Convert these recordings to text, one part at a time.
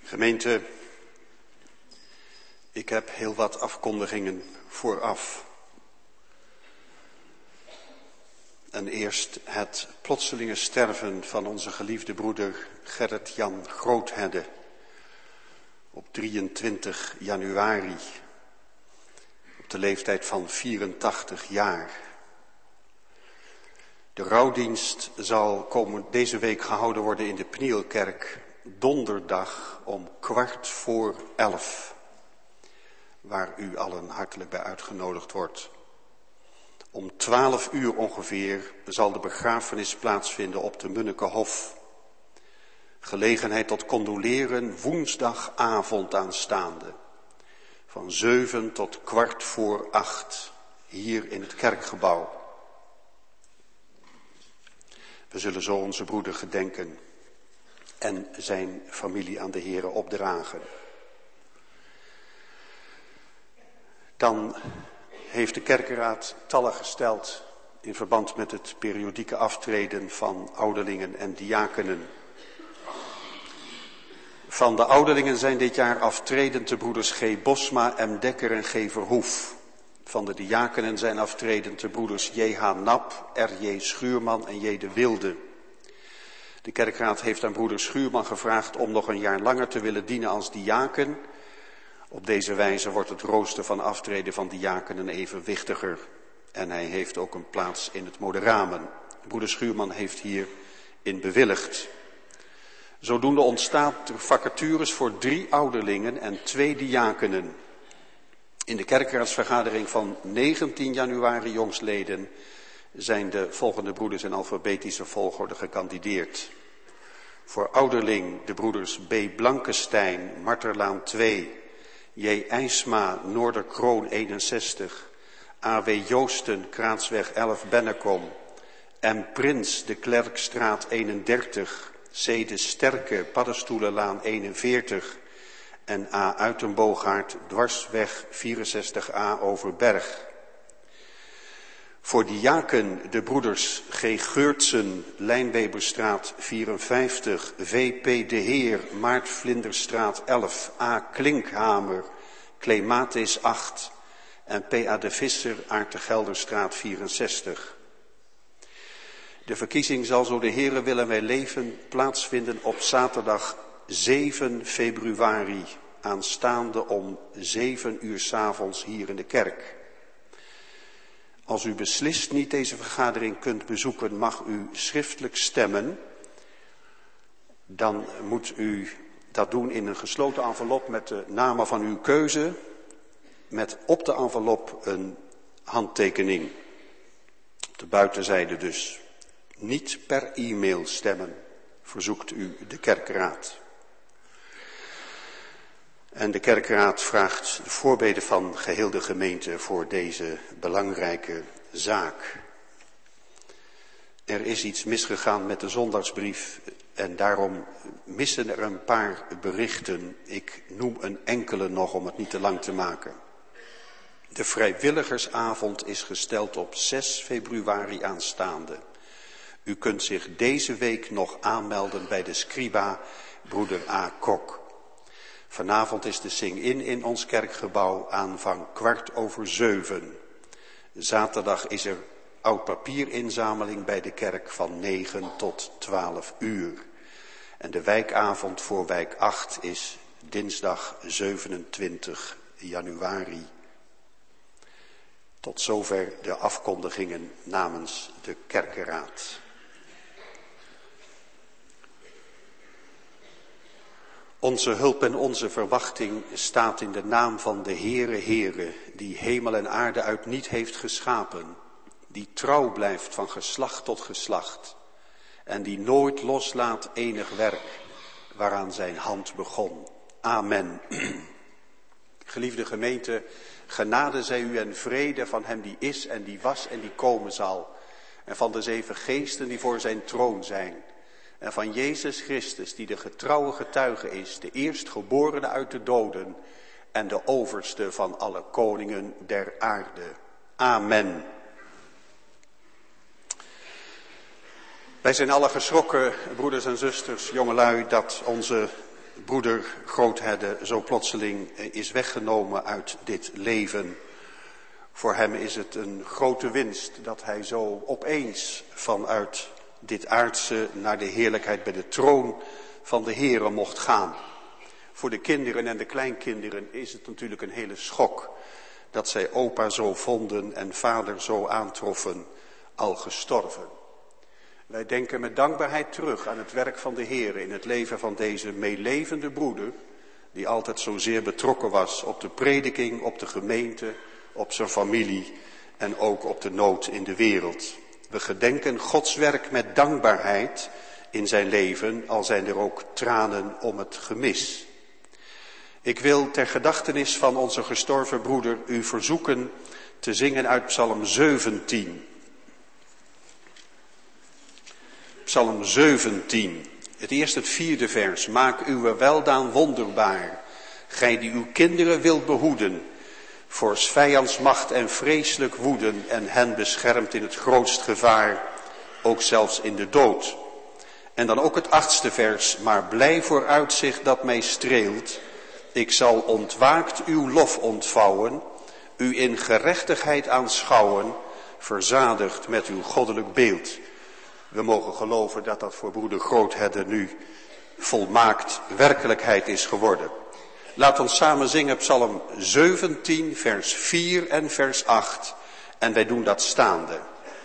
Gemeente, ik heb heel wat afkondigingen vooraf. En eerst het plotselinge sterven van onze geliefde broeder Gerrit-Jan Groothedde op 23 januari, op de leeftijd van 84 jaar. De rouwdienst zal deze week gehouden worden in de Pnielkerk, donderdag om 11:15, waar u allen hartelijk bij uitgenodigd wordt. Om 12 uur ongeveer zal de begrafenis plaatsvinden op de Munnekehof. Gelegenheid tot condoleren woensdagavond aanstaande, van 7 tot 7:15, hier in het kerkgebouw. We zullen zo onze broeder gedenken en zijn familie aan de Here opdragen. Dan heeft de kerkenraad tallen gesteld in verband met het periodieke aftreden van ouderlingen en diakenen. Van de ouderlingen zijn dit jaar aftredend de broeders G. Bosma, M. Dekker en G. Verhoef. Van de diakenen zijn aftredend de broeders J.H. Nap, R.J. Schuurman en J. de Wilde. De kerkraad heeft aan broeder Schuurman gevraagd om nog een jaar langer te willen dienen als diaken. Op deze wijze wordt het rooster van aftreden van diakenen evenwichtiger. En hij heeft ook een plaats in het moderamen. Broeder Schuurman heeft hierin bewilligd. Zodoende ontstaat er vacatures voor 3 ouderlingen en 2 diakenen. In de kerkraadsvergadering van 19 januari jongstleden zijn de volgende broeders in alfabetische volgorde gekandideerd. Voor ouderling de broeders B. Blankestein, Marterlaan 2, J. IJsma, Noorderkroon 61, A.W. Joosten, Kraansweg 11, Bennekom, M. Prins, de Klerkstraat 31, C. de Sterke, Paddenstoelenlaan 41 en A. Uitenboogaard, Dwarsweg 64A, Overberg. Voor diaken de broeders G. Geurtsen, Lijnweberstraat 54, V.P. de Heer, Maartvlinderstraat 11, A. Klinkhamer, Clematis 8 en P.A. de Visser, Aartegelderstraat 64. De verkiezing zal, zo de Heere wil en wij leven, plaatsvinden op zaterdag 7 februari, aanstaande om 7 uur 's avonds hier in de kerk. Als u beslist niet deze vergadering kunt bezoeken, mag u schriftelijk stemmen. Dan moet u dat doen in een gesloten envelop met de namen van uw keuze, met op de envelop een handtekening. Op de buitenzijde dus. Niet per e-mail stemmen, verzoekt u de kerkraad. En de kerkraad vraagt de voorbeden van geheel de gemeente voor deze belangrijke zaak. Er is iets misgegaan met de zondagsbrief en daarom missen er een paar berichten. Ik noem een enkele nog om het niet te lang te maken. De vrijwilligersavond is gesteld op 6 februari aanstaande. U kunt zich deze week nog aanmelden bij de scriba, broeder A. Kok. Vanavond is de sing-in in ons kerkgebouw, aanvang 7:15. Zaterdag is er oud papierinzameling bij de kerk van 9 tot 12 uur. En de wijkavond voor wijk 8 is dinsdag 27 januari. Tot zover de afkondigingen namens de kerkenraad. Onze hulp en onze verwachting staat in de naam van de Heere, die hemel en aarde uit niet heeft geschapen, die trouw blijft van geslacht tot geslacht en die nooit loslaat enig werk waaraan zijn hand begon. Amen. Geliefde gemeente, genade zij u en vrede van hem die is en die was en die komen zal, en van de 7 geesten die voor zijn troon zijn, en van Jezus Christus, die de getrouwe getuige is, de eerstgeborene uit de doden en de overste van alle koningen der aarde. Amen. Wij zijn alle geschrokken, broeders en zusters, jongelui, dat onze broeder Grootherde zo plotseling is weggenomen uit dit leven. Voor hem is het een grote winst dat hij zo opeens vanuit dit aardse naar de heerlijkheid bij de troon van de Heere mocht gaan. Voor de kinderen en de kleinkinderen is het natuurlijk een hele schok dat zij opa zo vonden en vader zo aantroffen, al gestorven. Wij denken met dankbaarheid terug aan het werk van de Heere in het leven van deze meelevende broeder, die altijd zozeer betrokken was op de prediking, op de gemeente, op zijn familie en ook op de nood in de wereld. We gedenken Gods werk met dankbaarheid in zijn leven, al zijn er ook tranen om het gemis. Ik wil ter gedachtenis van onze gestorven broeder u verzoeken te zingen uit Psalm 17. Psalm 17, het eerste, het vierde vers. Maak uw weldaan wonderbaar, gij die uw kinderen wilt behoeden, voor 's vijands macht en vreselijk woeden en hen beschermt in het grootst gevaar, ook zelfs in de dood. En dan ook het achtste vers, maar blij vooruitzicht dat mij streelt, ik zal ontwaakt uw lof ontvouwen, u in gerechtigheid aanschouwen, verzadigd met uw goddelijk beeld. We mogen geloven dat dat voor broeder Grootherde nu volmaakt werkelijkheid is geworden. Laat ons samen zingen Psalm 17, vers 4 en vers 8. En wij doen dat staande.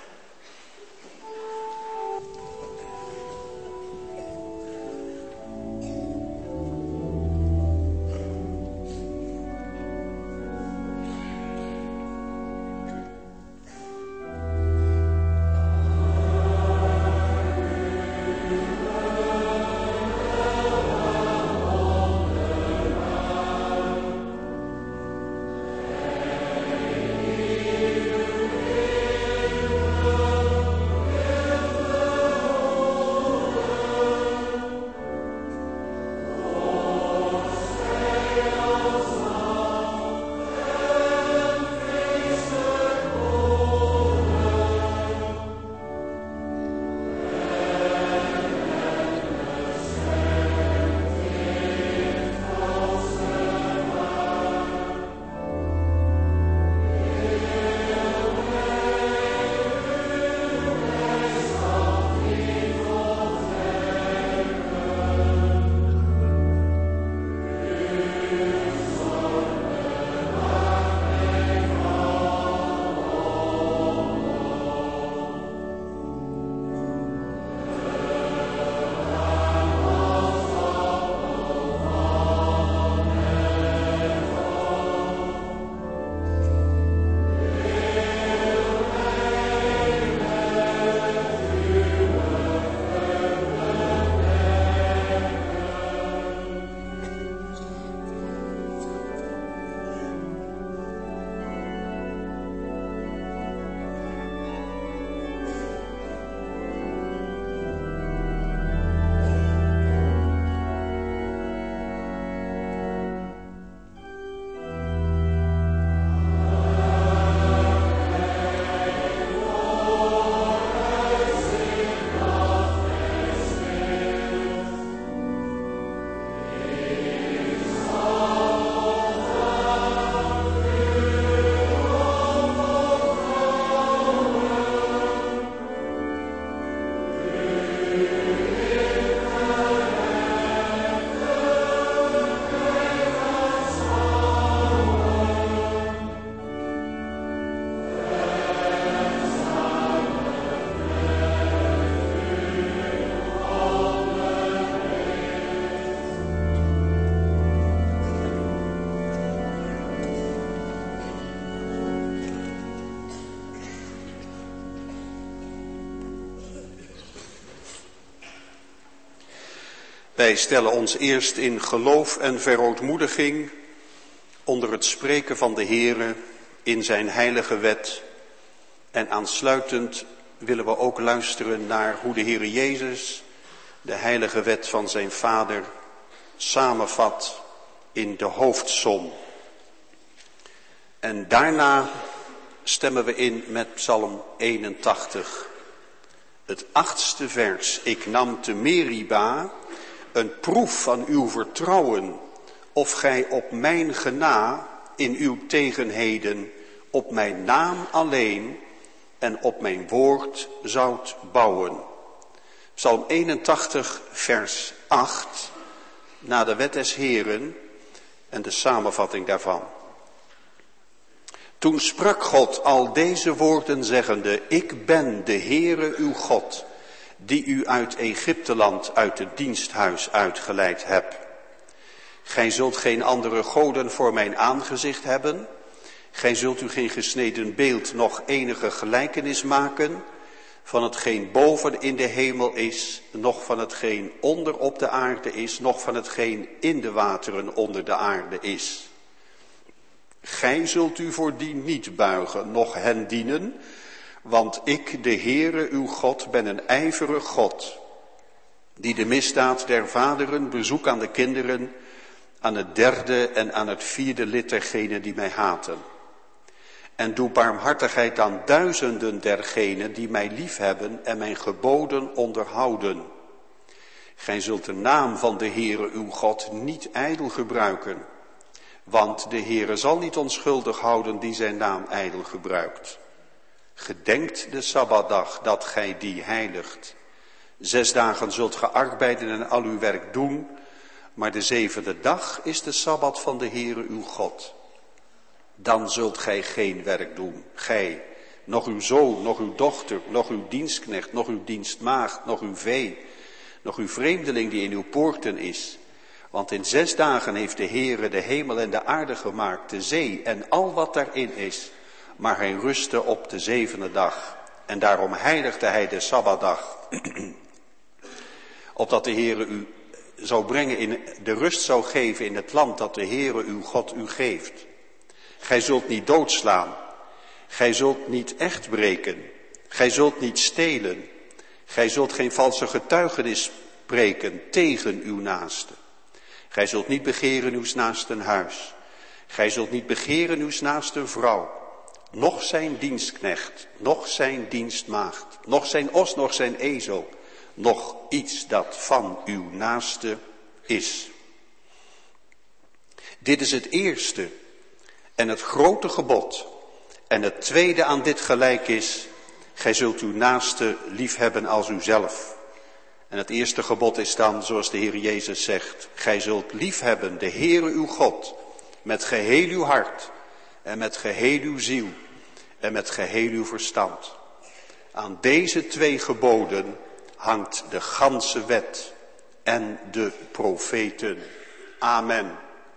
Wij stellen ons eerst in geloof en verootmoediging onder het spreken van de Heere in zijn heilige wet. En aansluitend willen we ook luisteren naar hoe de Heere Jezus de heilige wet van zijn Vader samenvat in de hoofdsom. En daarna stemmen we in met Psalm 81. Het 8e vers. Ik nam te Meriba een proef van uw vertrouwen, of gij op mijn gena in uw tegenheden, op mijn naam alleen en op mijn woord zoudt bouwen. Psalm 81, vers 8, na de wet des Heren en de samenvatting daarvan. Toen sprak God al deze woorden zeggende, ik ben de Heere uw God, die u uit Egypteland, uit het diensthuis uitgeleid heb. Gij zult geen andere goden voor mijn aangezicht hebben. Gij zult u geen gesneden beeld noch enige gelijkenis maken van hetgeen boven in de hemel is, noch van hetgeen onder op de aarde is, noch van hetgeen in de wateren onder de aarde is. Gij zult u voor die niet buigen, noch hen dienen, want ik, de Heere uw God, ben een ijverig God, die de misdaad der vaderen bezoek aan de kinderen, aan het derde en aan het vierde lid dergenen die mij haten. En doe barmhartigheid aan duizenden dergenen die mij liefhebben en mijn geboden onderhouden. Gij zult de naam van de Heere uw God niet ijdel gebruiken, want de Heere zal niet onschuldig houden die zijn naam ijdel gebruikt. Gedenkt de Sabbatdag dat gij die heiligt. 6 dagen zult ge arbeiden en al uw werk doen, maar de 7e dag is de Sabbat van de Heere uw God. Dan zult gij geen werk doen, gij, nog uw zoon, nog uw dochter, nog uw dienstknecht, nog uw dienstmaagd, nog uw vee, nog uw vreemdeling die in uw poorten is. Want in 6 dagen heeft de Heere de hemel en de aarde gemaakt, de zee en al wat daarin is. Maar hij rustte op de 7e dag. En daarom heiligde hij de Sabbatdag. Opdat de Heere u zou brengen, de rust zou geven in het land dat de Heere uw God u geeft. Gij zult niet doodslaan. Gij zult niet echt breken. Gij zult niet stelen. Gij zult geen valse getuigenis spreken tegen uw naaste. Gij zult niet begeren uws naasten huis. Gij zult niet begeren uws naasten vrouw. Noch zijn dienstknecht, noch zijn dienstmaagd, noch zijn os, noch zijn ezel, noch iets dat van uw naaste is. Dit is het eerste en het grote gebod. En het tweede aan dit gelijk is, gij zult uw naaste liefhebben als uzelf. En het eerste gebod is dan, zoals de Heer Jezus zegt, gij zult liefhebben de Heere uw God met geheel uw hart en met geheel uw ziel en met geheel uw verstand. Aan deze 2 geboden hangt de ganse wet en de profeten. Amen.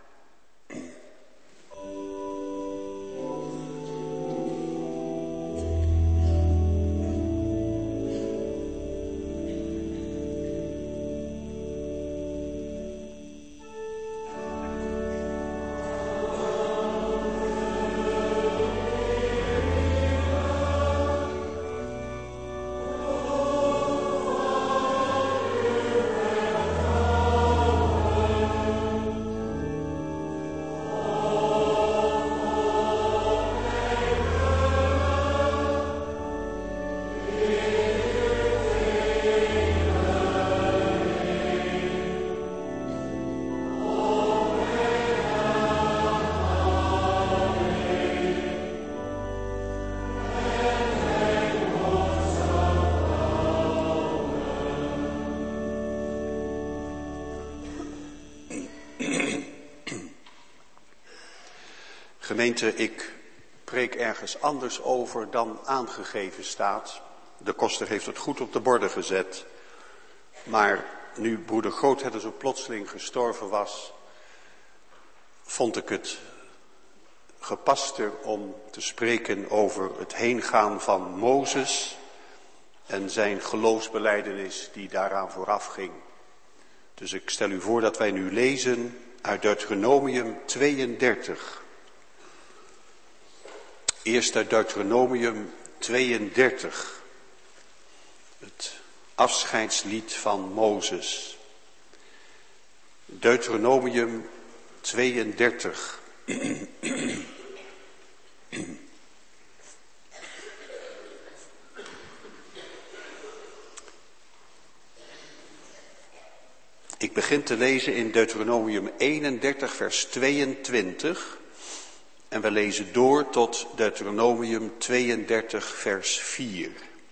Gemeente, ik preek ergens anders over dan aangegeven staat. De koster heeft het goed op de borden gezet. Maar nu broeder Grootherder zo plotseling gestorven was, vond ik het gepaster om te spreken over het heengaan van Mozes en zijn geloofsbelijdenis die daaraan vooraf ging. Dus ik stel u voor dat wij nu lezen uit Deuteronomium 32. Eerst uit Deuteronomium 32, het afscheidslied van Mozes. Deuteronomium 32. Ik begin te lezen in Deuteronomium 31 vers 22 en we lezen door tot Deuteronomium 32 vers 4.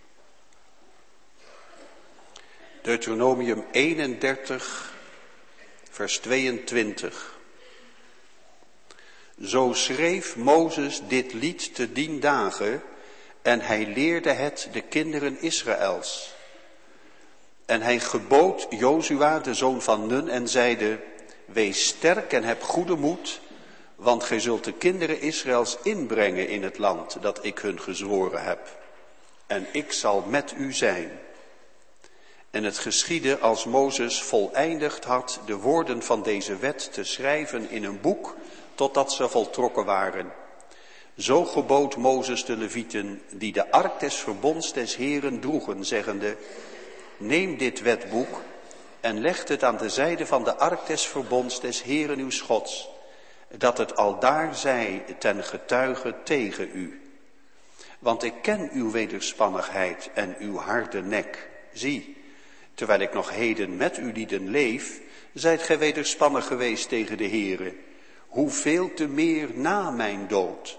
Deuteronomium 31 vers 22. Zo schreef Mozes dit lied te dien dagen en hij leerde het de kinderen Israëls. En hij gebood Jozua, de zoon van Nun, en zeide, wees sterk en heb goede moed, want gij zult de kinderen Israëls inbrengen in het land dat ik hun gezworen heb. En ik zal met u zijn. En het geschiedde als Mozes voleindigd had de woorden van deze wet te schrijven in een boek, totdat ze voltrokken waren. Zo gebood Mozes de Levieten, die de ark des verbonds des Heren droegen, zeggende, neem dit wetboek en leg het aan de zijde van de ark des verbonds des Heren uws Gods, dat het aldaar zij ten getuige tegen u. Want ik ken uw wederspannigheid en uw harde nek. Zie, terwijl ik nog heden met u lieden leef, zijt gij wederspannig geweest tegen de Heere. Hoeveel te meer na mijn dood.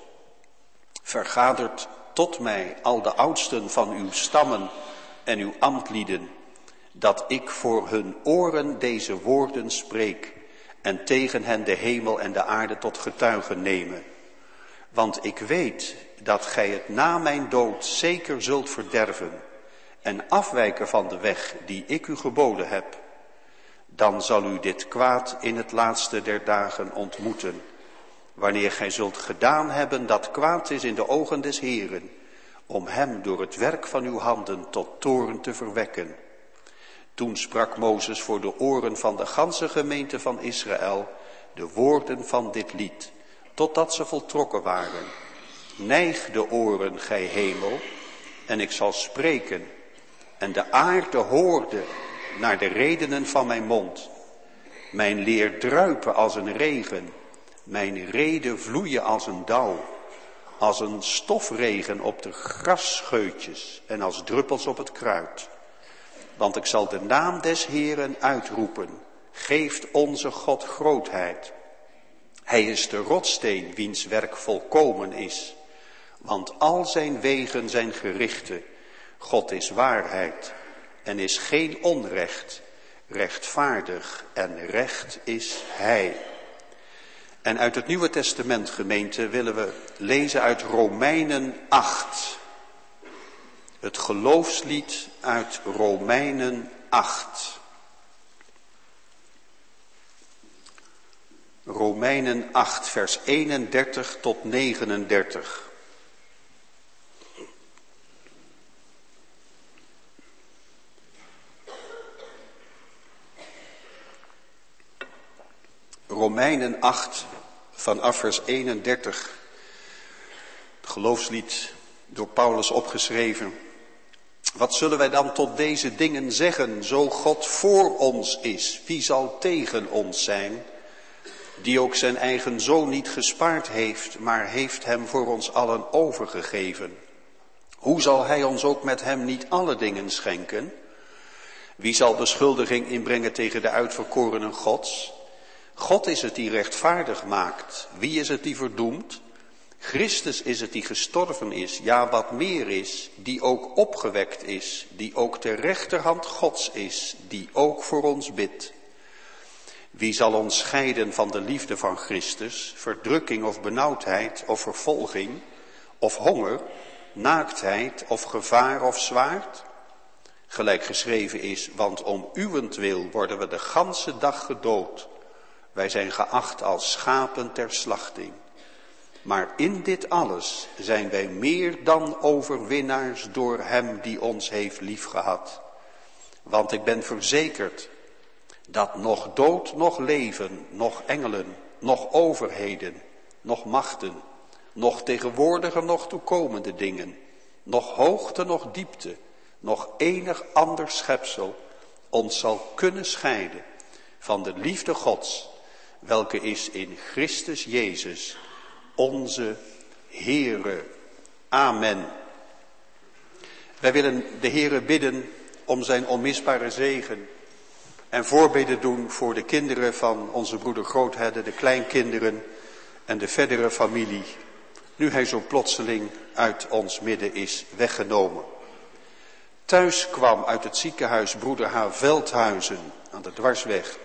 Vergadert tot mij al de oudsten van uw stammen en uw ambtlieden, dat ik voor hun oren deze woorden spreek en tegen hen de hemel en de aarde tot getuigen nemen. Want ik weet dat gij het na mijn dood zeker zult verderven en afwijken van de weg die ik u geboden heb. Dan zal u dit kwaad in het laatste der dagen ontmoeten, wanneer gij zult gedaan hebben dat kwaad is in de ogen des Heeren, om hem door het werk van uw handen tot toorn te verwekken. Toen sprak Mozes voor de oren van de ganse gemeente van Israël de woorden van dit lied, totdat ze voltrokken waren. Neig de oren, gij hemel, en ik zal spreken, en de aarde hoorde naar de redenen van mijn mond. Mijn leer druipen als een regen, mijn rede vloeien als een dauw, als een stofregen op de grasscheutjes en als druppels op het kruid. Want ik zal de naam des Heeren uitroepen, geeft onze God grootheid. Hij is de rotssteen, wiens werk volkomen is, want al zijn wegen zijn gerichten. God is waarheid en is geen onrecht, rechtvaardig en recht is hij. En uit het Nieuwe Testament, gemeente, willen we lezen uit Romeinen 8. Het geloofslied uit Romeinen 8. Romeinen 8, vers 31 tot 39. Romeinen 8, vanaf vers 31. Het geloofslied door Paulus opgeschreven. Wat zullen wij dan tot deze dingen zeggen? Zo God voor ons is, wie zal tegen ons zijn? Die ook zijn eigen zoon niet gespaard heeft, maar heeft hem voor ons allen overgegeven. Hoe zal hij ons ook met hem niet alle dingen schenken? Wie zal beschuldiging inbrengen tegen de uitverkorenen Gods? God is het die rechtvaardig maakt. Wie is het die verdoemt? Christus is het die gestorven is, ja wat meer is, die ook opgewekt is, die ook ter rechterhand Gods is, die ook voor ons bidt. Wie zal ons scheiden van de liefde van Christus, verdrukking of benauwdheid of vervolging, of honger, naaktheid of gevaar of zwaard? Gelijk geschreven is, want om uwentwil worden we de ganse dag gedood. Wij zijn geacht als schapen ter slachting. Maar in dit alles zijn wij meer dan overwinnaars door hem die ons heeft liefgehad. Want ik ben verzekerd dat nog dood, nog leven, nog engelen, nog overheden, nog machten, nog tegenwoordige, nog toekomende dingen, nog hoogte, nog diepte, nog enig ander schepsel ons zal kunnen scheiden van de liefde Gods, welke is in Christus Jezus, onze Heere. Amen. Wij willen de Heere bidden om zijn onmisbare zegen En voorbeden doen voor de kinderen van onze broeder Groothedde, de kleinkinderen en de verdere familie. Nu hij zo plotseling uit ons midden is weggenomen. Thuis kwam uit het ziekenhuis broeder H. Veldhuizen aan de Dwarsweg.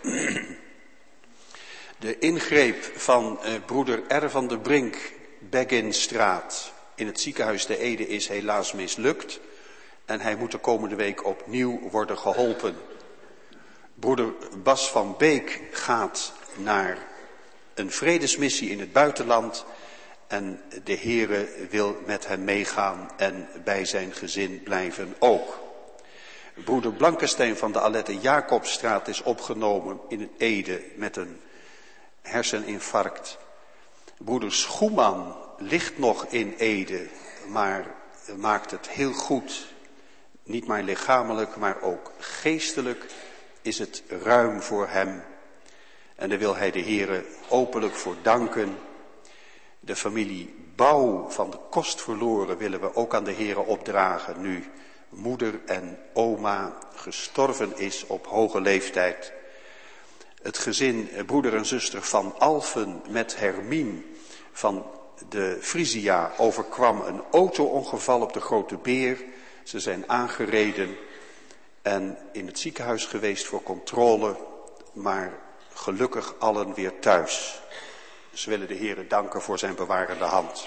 De ingreep van broeder R. van der Brink, Begginstraat, in het ziekenhuis de Ede is helaas mislukt. En hij moet de komende week opnieuw worden geholpen. Broeder Bas van Beek gaat naar een vredesmissie in het buitenland. En de Heere wil met hem meegaan en bij zijn gezin blijven ook. Broeder Blankenstein van de Alette Jacobstraat is opgenomen in het Ede met een herseninfarct. Broeder Schoeman ligt nog in Ede, maar maakt het heel goed. Niet maar lichamelijk, maar ook geestelijk is het ruim voor hem. En daar wil hij de Heere openlijk voor danken. De familie Bouw van de Kostverloren willen we ook aan de Heere opdragen, nu moeder en oma gestorven is op hoge leeftijd. Het gezin broeder en zuster van Alphen met Hermien van de Frisia overkwam een auto-ongeval op de Grote Beer. Ze zijn aangereden en in het ziekenhuis geweest voor controle, maar gelukkig allen weer thuis. Ze willen de Heere danken voor zijn bewarende hand.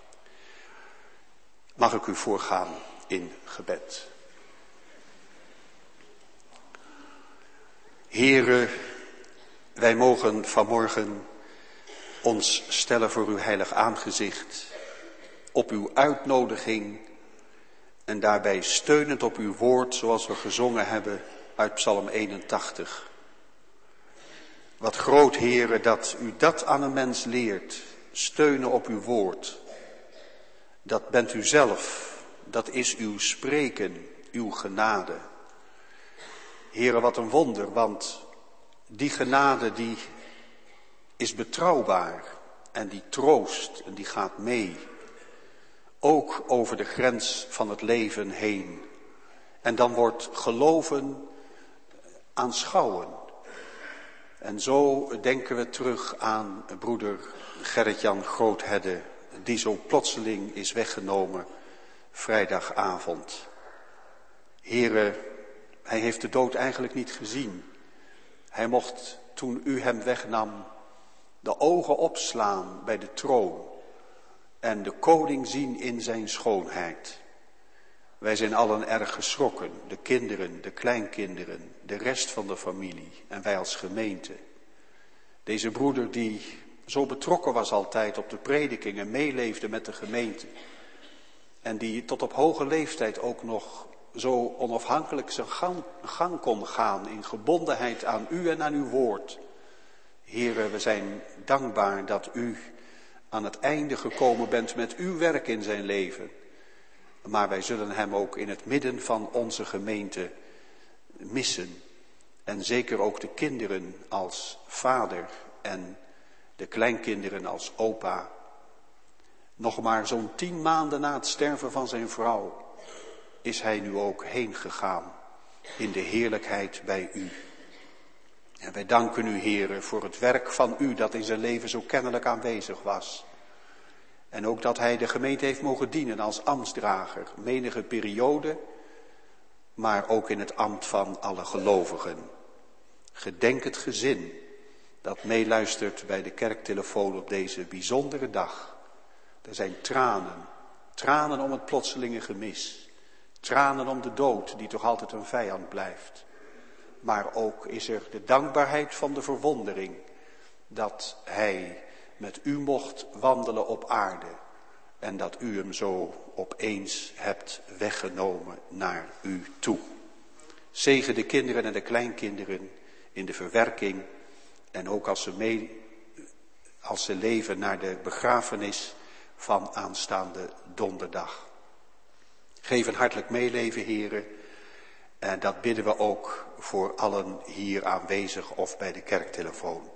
Mag ik u voorgaan in gebed. Heere, wij mogen vanmorgen ons stellen voor uw heilig aangezicht, op uw uitnodiging en daarbij steunend op uw woord, zoals we gezongen hebben uit Psalm 81. Wat groot, Heere, dat u dat aan een mens leert, steunen op uw woord. Dat bent u zelf, dat is uw spreken, uw genade. Heere, wat een wonder, want die genade die is betrouwbaar en die troost en die gaat mee. Ook over de grens van het leven heen. En dan wordt geloven aanschouwen. En zo denken we terug aan broeder Gerrit-Jan Groothedde, die zo plotseling is weggenomen vrijdagavond. Heere, hij heeft de dood eigenlijk niet gezien. Hij mocht, toen u hem wegnam, de ogen opslaan bij de troon en de koning zien in zijn schoonheid. Wij zijn allen erg geschrokken, de kinderen, de kleinkinderen, de rest van de familie en wij als gemeente. Deze broeder die zo betrokken was altijd op de prediking en meeleefde met de gemeente. En die tot op hoge leeftijd ook nog zo onafhankelijk zijn gang kon gaan in gebondenheid aan u en aan uw woord. Heere, we zijn dankbaar dat u aan het einde gekomen bent met uw werk in zijn leven. Maar wij zullen hem ook in het midden van onze gemeente missen. En zeker ook de kinderen als vader en de kleinkinderen als opa. Nog maar zo'n 10 maanden na het sterven van zijn vrouw is hij nu ook heen gegaan in de heerlijkheid bij u. En wij danken u, Heere, voor het werk van u dat in zijn leven zo kennelijk aanwezig was. En ook dat hij de gemeente heeft mogen dienen als ambtsdrager, menige periode, maar ook in het ambt van alle gelovigen. Gedenk het gezin dat meeluistert bij de kerktelefoon op deze bijzondere dag. Er zijn tranen om het plotselinge gemis, tranen om de dood die toch altijd een vijand blijft. Maar ook is er de dankbaarheid van de verwondering dat hij met u mocht wandelen op aarde en dat u hem zo opeens hebt weggenomen naar u toe. Zegen de kinderen en de kleinkinderen in de verwerking en ook als ze leven naar de begrafenis van aanstaande donderdag. Geef een hartelijk meeleven, Heere, en dat bidden we ook voor allen hier aanwezig of bij de kerktelefoon.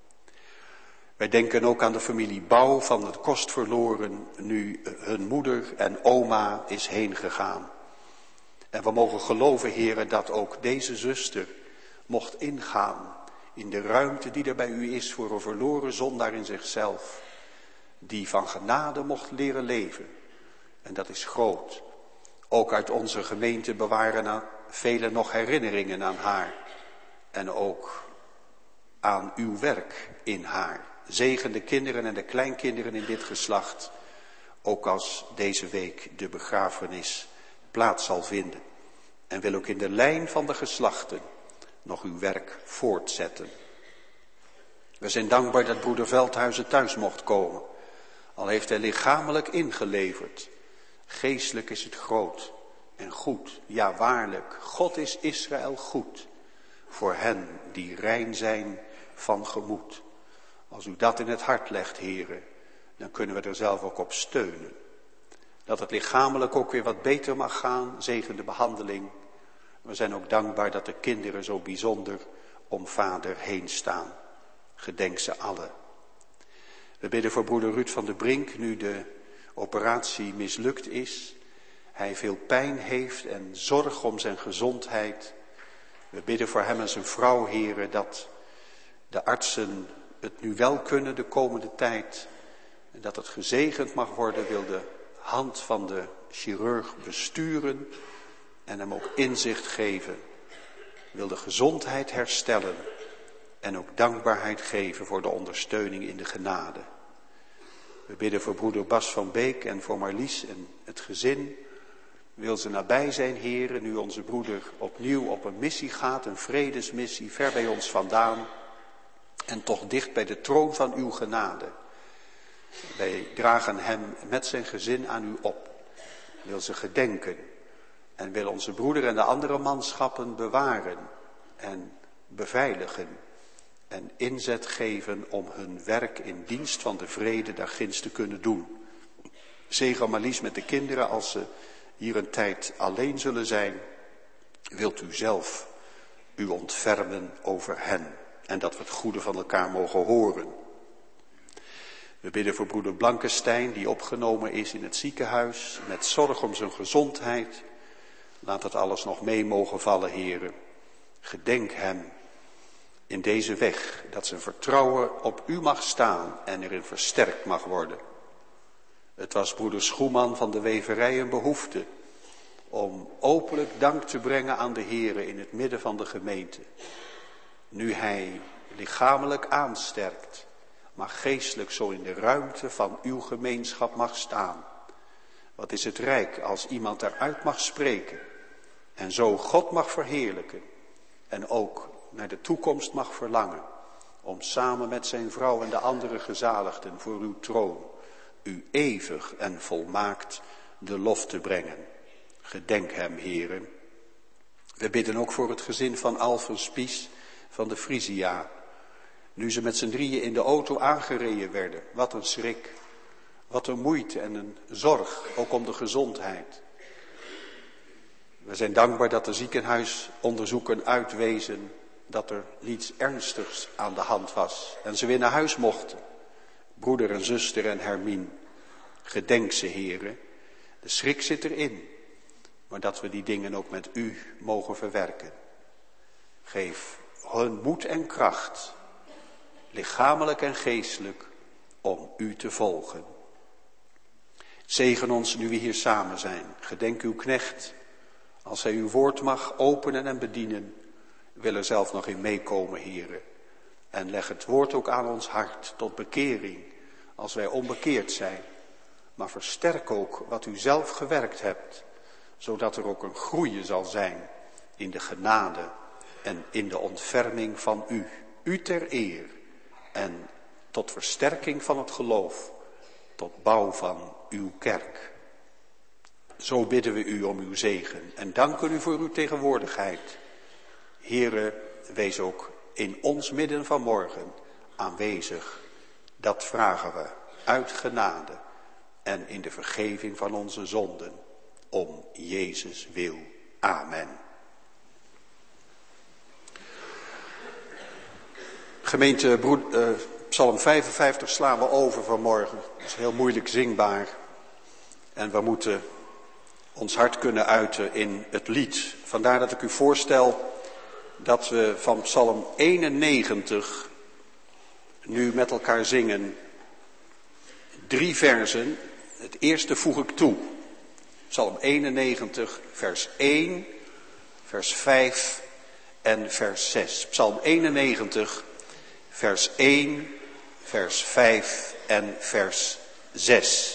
Wij denken ook aan de familie Bouw van het Kostverloren, nu hun moeder en oma is heen gegaan. En we mogen geloven, Heere, dat ook deze zuster mocht ingaan in de ruimte die er bij u is voor een verloren zondaar in zichzelf, die van genade mocht leren leven. En dat is groot. Ook uit onze gemeente bewaren velen nog herinneringen aan haar. En ook aan uw werk in haar. Zegen de kinderen en de kleinkinderen in dit geslacht. Ook als deze week de begrafenis plaats zal vinden. En wil ook in de lijn van de geslachten nog uw werk voortzetten. We zijn dankbaar dat broeder Veldhuizen thuis mocht komen. Al heeft hij lichamelijk ingeleverd. Geestelijk is het groot en goed. Ja, waarlijk, God is Israël goed. Voor hen die rein zijn van gemoed. Als u dat in het hart legt, heren, dan kunnen we er zelf ook op steunen. Dat het lichamelijk ook weer wat beter mag gaan, zegen de behandeling. We zijn ook dankbaar dat de kinderen zo bijzonder om vader heen staan. Gedenk ze allen. We bidden voor broeder Ruud van de Brink, nu de operatie mislukt is. Hij veel pijn heeft en zorg om zijn gezondheid. We bidden voor hem en zijn vrouw, heren, dat de artsen het nu wel kunnen de komende tijd. En dat het gezegend mag worden, wil de hand van de chirurg besturen en hem ook inzicht geven. Wil de gezondheid herstellen en ook dankbaarheid geven voor de ondersteuning in de genade. We bidden voor broeder Bas van Beek en voor Marlies en het gezin. Wil ze nabij zijn, heren, nu onze broeder opnieuw op een missie gaat, een vredesmissie, ver bij ons vandaan. En toch dicht bij de troon van uw genade. Wij dragen hem met zijn gezin aan u op. Wil ze gedenken. En wil onze broeder en de andere manschappen bewaren en beveiligen. En inzet geven om hun werk in dienst van de vrede daar ginds te kunnen doen. Zegen Marlies met de kinderen als ze hier een tijd alleen zullen zijn. Wilt u zelf u ontfermen over hen. En dat we het goede van elkaar mogen horen. We bidden voor broeder Blankenstein die opgenomen is in het ziekenhuis. Met zorg om zijn gezondheid. Laat het alles nog mee mogen vallen, heren. Gedenk hem in deze weg. Dat zijn vertrouwen op u mag staan en erin versterkt mag worden. Het was broeder Schoeman van de Weverij een behoefte. Om openlijk dank te brengen aan de heren in het midden van de gemeente. Nu hij lichamelijk aansterkt, maar geestelijk zo in de ruimte van uw gemeenschap mag staan. Wat is het rijk als iemand daaruit mag spreken en zo God mag verheerlijken en ook naar de toekomst mag verlangen om samen met zijn vrouw en de andere gezaligden voor uw troon u eeuwig en volmaakt de lof te brengen. Gedenk hem, heren. We bidden ook voor het gezin van Alfons Spies van de Frisia. Nu ze met z'n drieën in de auto aangereden werden. Wat een schrik. Wat een moeite en een zorg, ook om de gezondheid. We zijn dankbaar dat de ziekenhuisonderzoeken uitwezen dat er niets ernstigs aan de hand was. En ze weer naar huis mochten. Broeder en zuster en Hermien. Gedenk ze, heren. De schrik zit erin. Maar dat we die dingen ook met u mogen verwerken. Geef hun moed en kracht, lichamelijk en geestelijk, om u te volgen. Zegen ons nu we hier samen zijn. Gedenk uw knecht, als hij uw woord mag openen en bedienen, wil er zelf nog in meekomen, heren. En leg het woord ook aan ons hart tot bekering, als wij onbekeerd zijn. Maar versterk ook wat u zelf gewerkt hebt, zodat er ook een groeien zal zijn in de genade en in de ontferming van u. U ter eer en tot versterking van het geloof, tot bouw van uw kerk. Zo bidden we u om uw zegen en danken u voor uw tegenwoordigheid. Heere, wees ook in ons midden vanmorgen aanwezig. Dat vragen we uit genade en in de vergeving van onze zonden. Om Jezus wil. Amen. Gemeente, Psalm 55 slaan we over vanmorgen. Dat is heel moeilijk zingbaar. En we moeten ons hart kunnen uiten in het lied. Vandaar dat ik u voorstel dat we van Psalm 91 nu met elkaar zingen 3 versen. Het eerste voeg ik toe. Psalm 91, vers 1, vers 5 en vers 6. Psalm 91, vers 1, vers 5 en vers 6.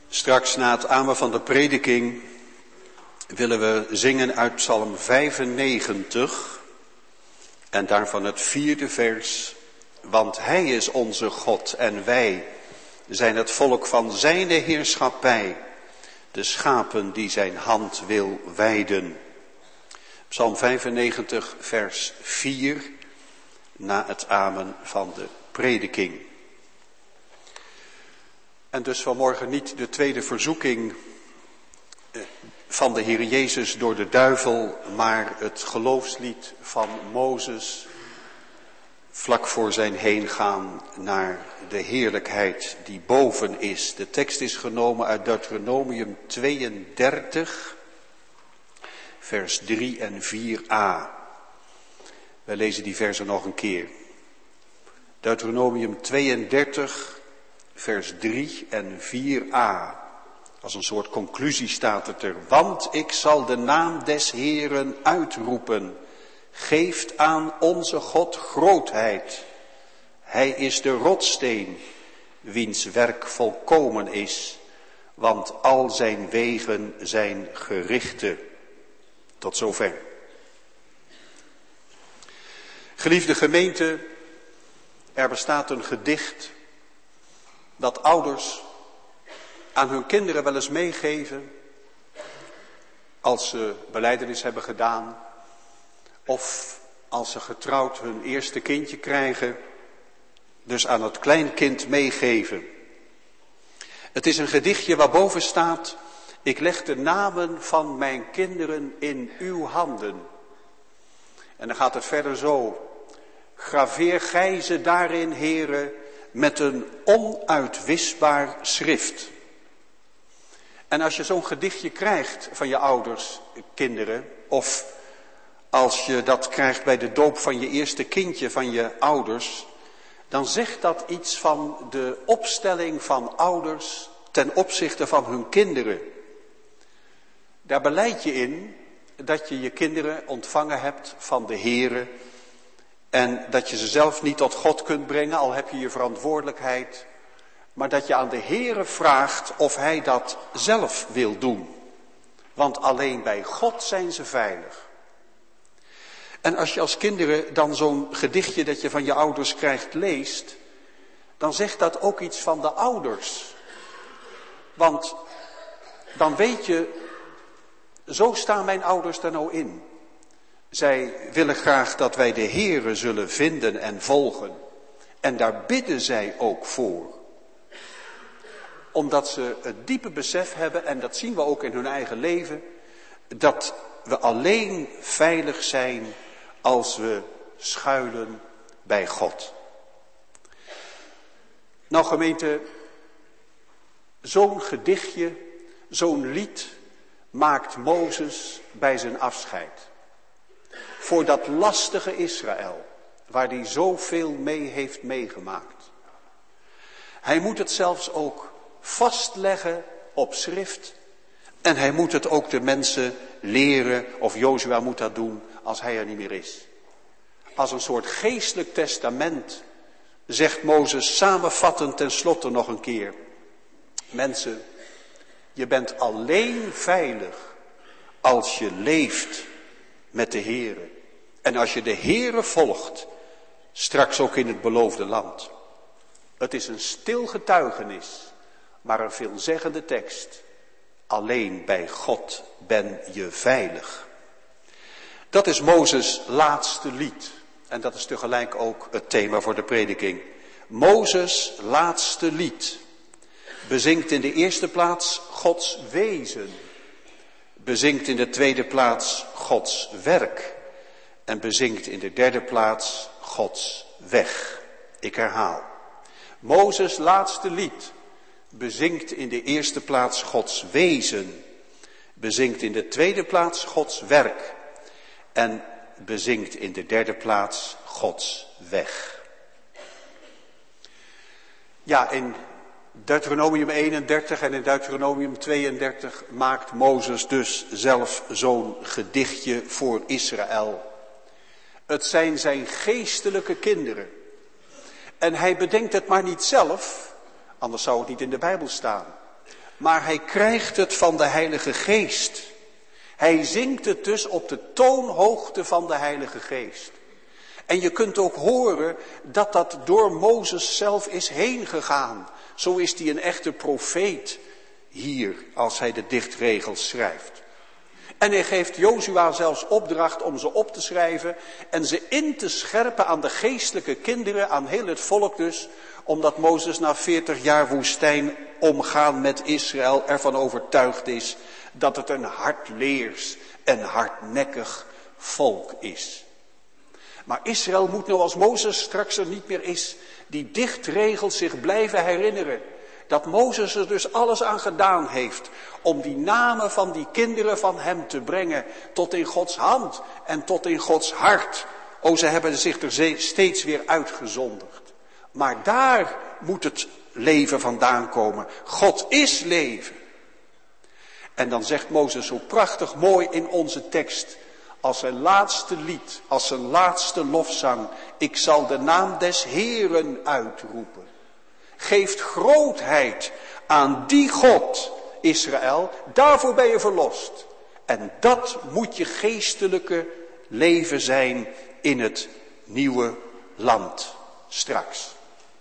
Straks na het amen van de prediking willen we zingen uit Psalm 95 en daarvan het 4e vers. Want hij is onze God en wij zijn het volk van zijne heerschappij, de schapen die zijn hand wil weiden. Psalm 95 vers 4 na het amen van de prediking. En dus vanmorgen niet de tweede verzoeking van de Heer Jezus door de duivel, maar het geloofslied van Mozes vlak voor zijn heengaan naar de heerlijkheid die boven is. De tekst is genomen uit Deuteronomium 32, vers 3 en 4a. Wij lezen die versen nog een keer. Deuteronomium 32, vers 3 en 4a. Als een soort conclusie staat het er. Want ik zal de naam des Heeren uitroepen. Geeft aan onze God grootheid. Hij is de rotssteen, wiens werk volkomen is. Want al zijn wegen zijn gerichte. Tot zover. Geliefde gemeente, er bestaat een gedicht dat ouders aan hun kinderen wel eens meegeven als ze belijdenis hebben gedaan of als ze getrouwd hun eerste kindje krijgen, dus aan het kleinkind meegeven. Het is een gedichtje waarboven staat: ik leg de namen van mijn kinderen in uw handen. En dan gaat het verder zo: graveer gij ze daarin, Heere, met een onuitwisbaar schrift. En als je zo'n gedichtje krijgt van je ouders, kinderen, of als je dat krijgt bij de doop van je eerste kindje van je ouders, dan zegt dat iets van de opstelling van ouders ten opzichte van hun kinderen. Daar belijd je in dat je je kinderen ontvangen hebt van de Heere en dat je ze zelf niet tot God kunt brengen, al heb je je verantwoordelijkheid, maar dat je aan de Heere vraagt of hij dat zelf wil doen. Want alleen bij God zijn ze veilig. En als je als kinderen dan zo'n gedichtje dat je van je ouders krijgt leest, dan zegt dat ook iets van de ouders. Want dan weet je, zo staan mijn ouders er nou in. Zij willen graag dat wij de Heere zullen vinden en volgen. En daar bidden zij ook voor. Omdat ze het diepe besef hebben, en dat zien we ook in hun eigen leven, dat we alleen veilig zijn als we schuilen bij God. Nou gemeente, zo'n gedichtje, zo'n lied maakt Mozes bij zijn afscheid. Voor dat lastige Israël, waar hij zoveel mee heeft meegemaakt. Hij moet het zelfs ook vastleggen op schrift. En hij moet het ook de mensen leren, of Jozua moet dat doen als hij er niet meer is. Als een soort geestelijk testament zegt Mozes samenvattend tenslotte nog een keer: mensen, je bent alleen veilig als je leeft met de Heere. En als je de Heere volgt, straks ook in het beloofde land. Het is een stil getuigenis, maar een veelzeggende tekst. Alleen bij God ben je veilig. Dat is Mozes' laatste lied. En dat is tegelijk ook het thema voor de prediking. Mozes' laatste lied bezingt in de eerste plaats Gods wezen. Bezingt in de tweede plaats Gods werk. En bezingt in de derde plaats Gods weg. Ik herhaal. Mozes' laatste lied bezingt in de eerste plaats Gods wezen. Bezingt in de tweede plaats Gods werk. En bezingt in de derde plaats Gods weg. Ja, in Deuteronomium 31 en in Deuteronomium 32 maakt Mozes dus zelf zo'n gedichtje voor Israël. Het zijn zijn geestelijke kinderen. En hij bedenkt het maar niet zelf, anders zou het niet in de Bijbel staan. maar hij krijgt het van de Heilige Geest. Hij zingt het dus op de toonhoogte van de Heilige Geest. En je kunt ook horen dat dat door Mozes zelf is heen gegaan. Zo is hij een echte profeet hier, als hij de dichtregels schrijft. En hij geeft Jozua zelfs opdracht om ze op te schrijven en ze in te scherpen aan de geestelijke kinderen, aan heel het volk dus, omdat Mozes na 40 jaar woestijn omgaan met Israël ervan overtuigd is dat het een hardleers en hardnekkig volk is. Maar Israël moet nou als Mozes straks er niet meer is, die dichtregels zich blijven herinneren. Dat Mozes er dus alles aan gedaan heeft om die namen van die kinderen van hem te brengen tot in Gods hand en tot in Gods hart. O, ze hebben zich er steeds weer uitgezonderd. Maar daar moet het leven vandaan komen. God is leven. En dan zegt Mozes zo prachtig mooi in onze tekst, als zijn laatste lied, als zijn laatste lofzang: ik zal de naam des Heeren uitroepen. Geeft grootheid aan die God, Israël, daarvoor ben je verlost. En dat moet je geestelijke leven zijn in het nieuwe land straks.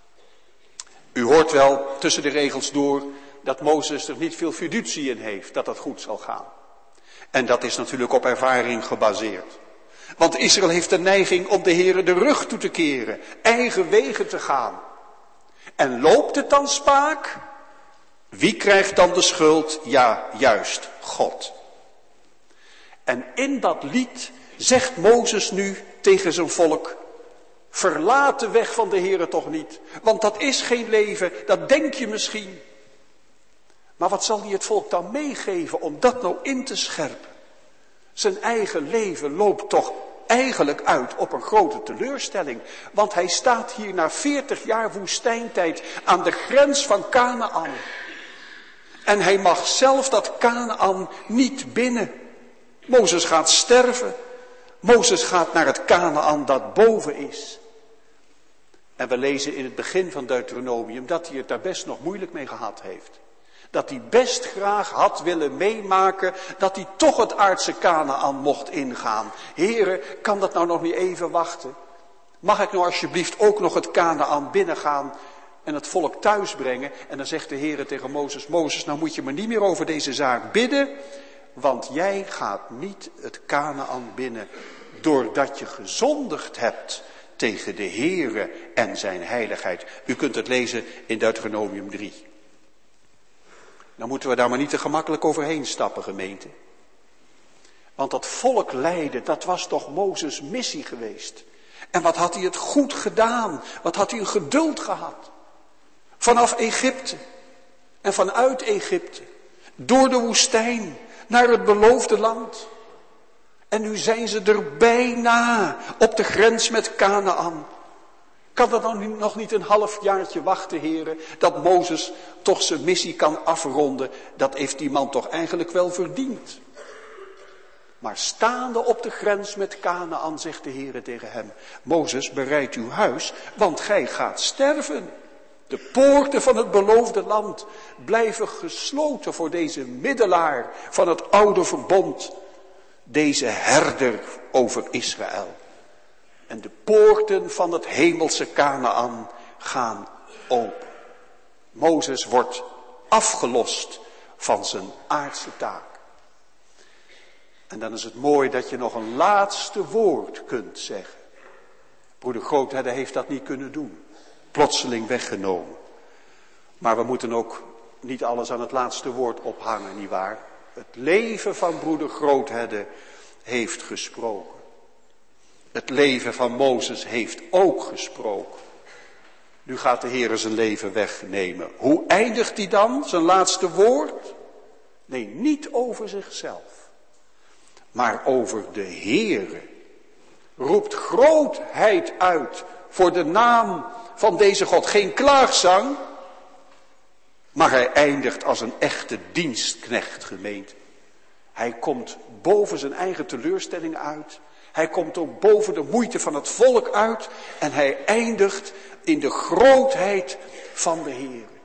U hoort wel tussen de regels door dat Mozes er niet veel fiducie in heeft dat het goed zal gaan. En dat is natuurlijk op ervaring gebaseerd. Want Israël heeft de neiging om de Heere de rug toe te keren, eigen wegen te gaan. En loopt het dan spaak? Wie krijgt dan de schuld? Ja, juist God. En in dat lied zegt Mozes nu tegen zijn volk: verlaat de weg van de Heere toch niet. Want dat is geen leven, dat denk je misschien. Maar wat zal hij het volk dan meegeven om dat nou in te scherpen? Zijn eigen leven loopt toch eigenlijk uit op een grote teleurstelling. Want hij staat hier na 40 jaar woestijntijd aan de grens van Kanaan. En hij mag zelf dat Kanaan niet binnen. Mozes gaat sterven. Mozes gaat naar het Kanaan dat boven is. En we lezen in het begin van Deuteronomium dat hij het daar best nog moeilijk mee gehad heeft. Dat hij best graag had willen meemaken dat hij toch het aardse Kanaan mocht ingaan. Heere, kan dat nou nog niet even wachten? Mag ik nou alsjeblieft ook nog het Kanaan binnengaan en het volk thuis brengen? En dan zegt de Heere tegen Mozes: Mozes, nou moet je maar niet meer over deze zaak bidden, want jij gaat niet het Kanaan binnen doordat je gezondigd hebt tegen de Heere en zijn heiligheid. U kunt het lezen in Deuteronomium 3. Dan moeten we daar maar niet te gemakkelijk overheen stappen, gemeente. Want dat volk lijden, dat was toch Mozes' missie geweest. En wat had hij het goed gedaan. Wat had hij een geduld gehad. Vanaf Egypte en vanuit Egypte. Door de woestijn naar het beloofde land. En nu zijn ze er bijna op de grens met Kanaan. Kan dat dan nog niet een halfjaartje wachten, heren, dat Mozes toch zijn missie kan afronden? Dat heeft die man toch eigenlijk wel verdiend. Maar staande op de grens met Kanaan zegt de Heere tegen hem: Mozes, bereid uw huis, want gij gaat sterven. De poorten van het beloofde land blijven gesloten voor deze middelaar van het oude verbond. Deze herder over Israël. En de poorten van het hemelse Kanaan gaan open. Mozes wordt afgelost van zijn aardse taak. En dan is het mooi dat je nog een laatste woord kunt zeggen. Broeder Grootherder heeft dat niet kunnen doen. Plotseling weggenomen. Maar we moeten ook niet alles aan het laatste woord ophangen, nietwaar? Het leven van broeder Grootherder heeft gesproken. Het leven van Mozes heeft ook gesproken. Nu gaat de Heer zijn leven wegnemen. Hoe eindigt hij dan, zijn laatste woord? Nee, niet over zichzelf. Maar over de Heere. Roept grootheid uit voor de naam van deze God. Geen klaagzang. Maar hij eindigt als een echte dienstknecht, gemeente. Hij komt boven zijn eigen teleurstelling uit. Hij komt ook boven de moeite van het volk uit. En hij eindigt in de grootheid van de Heer.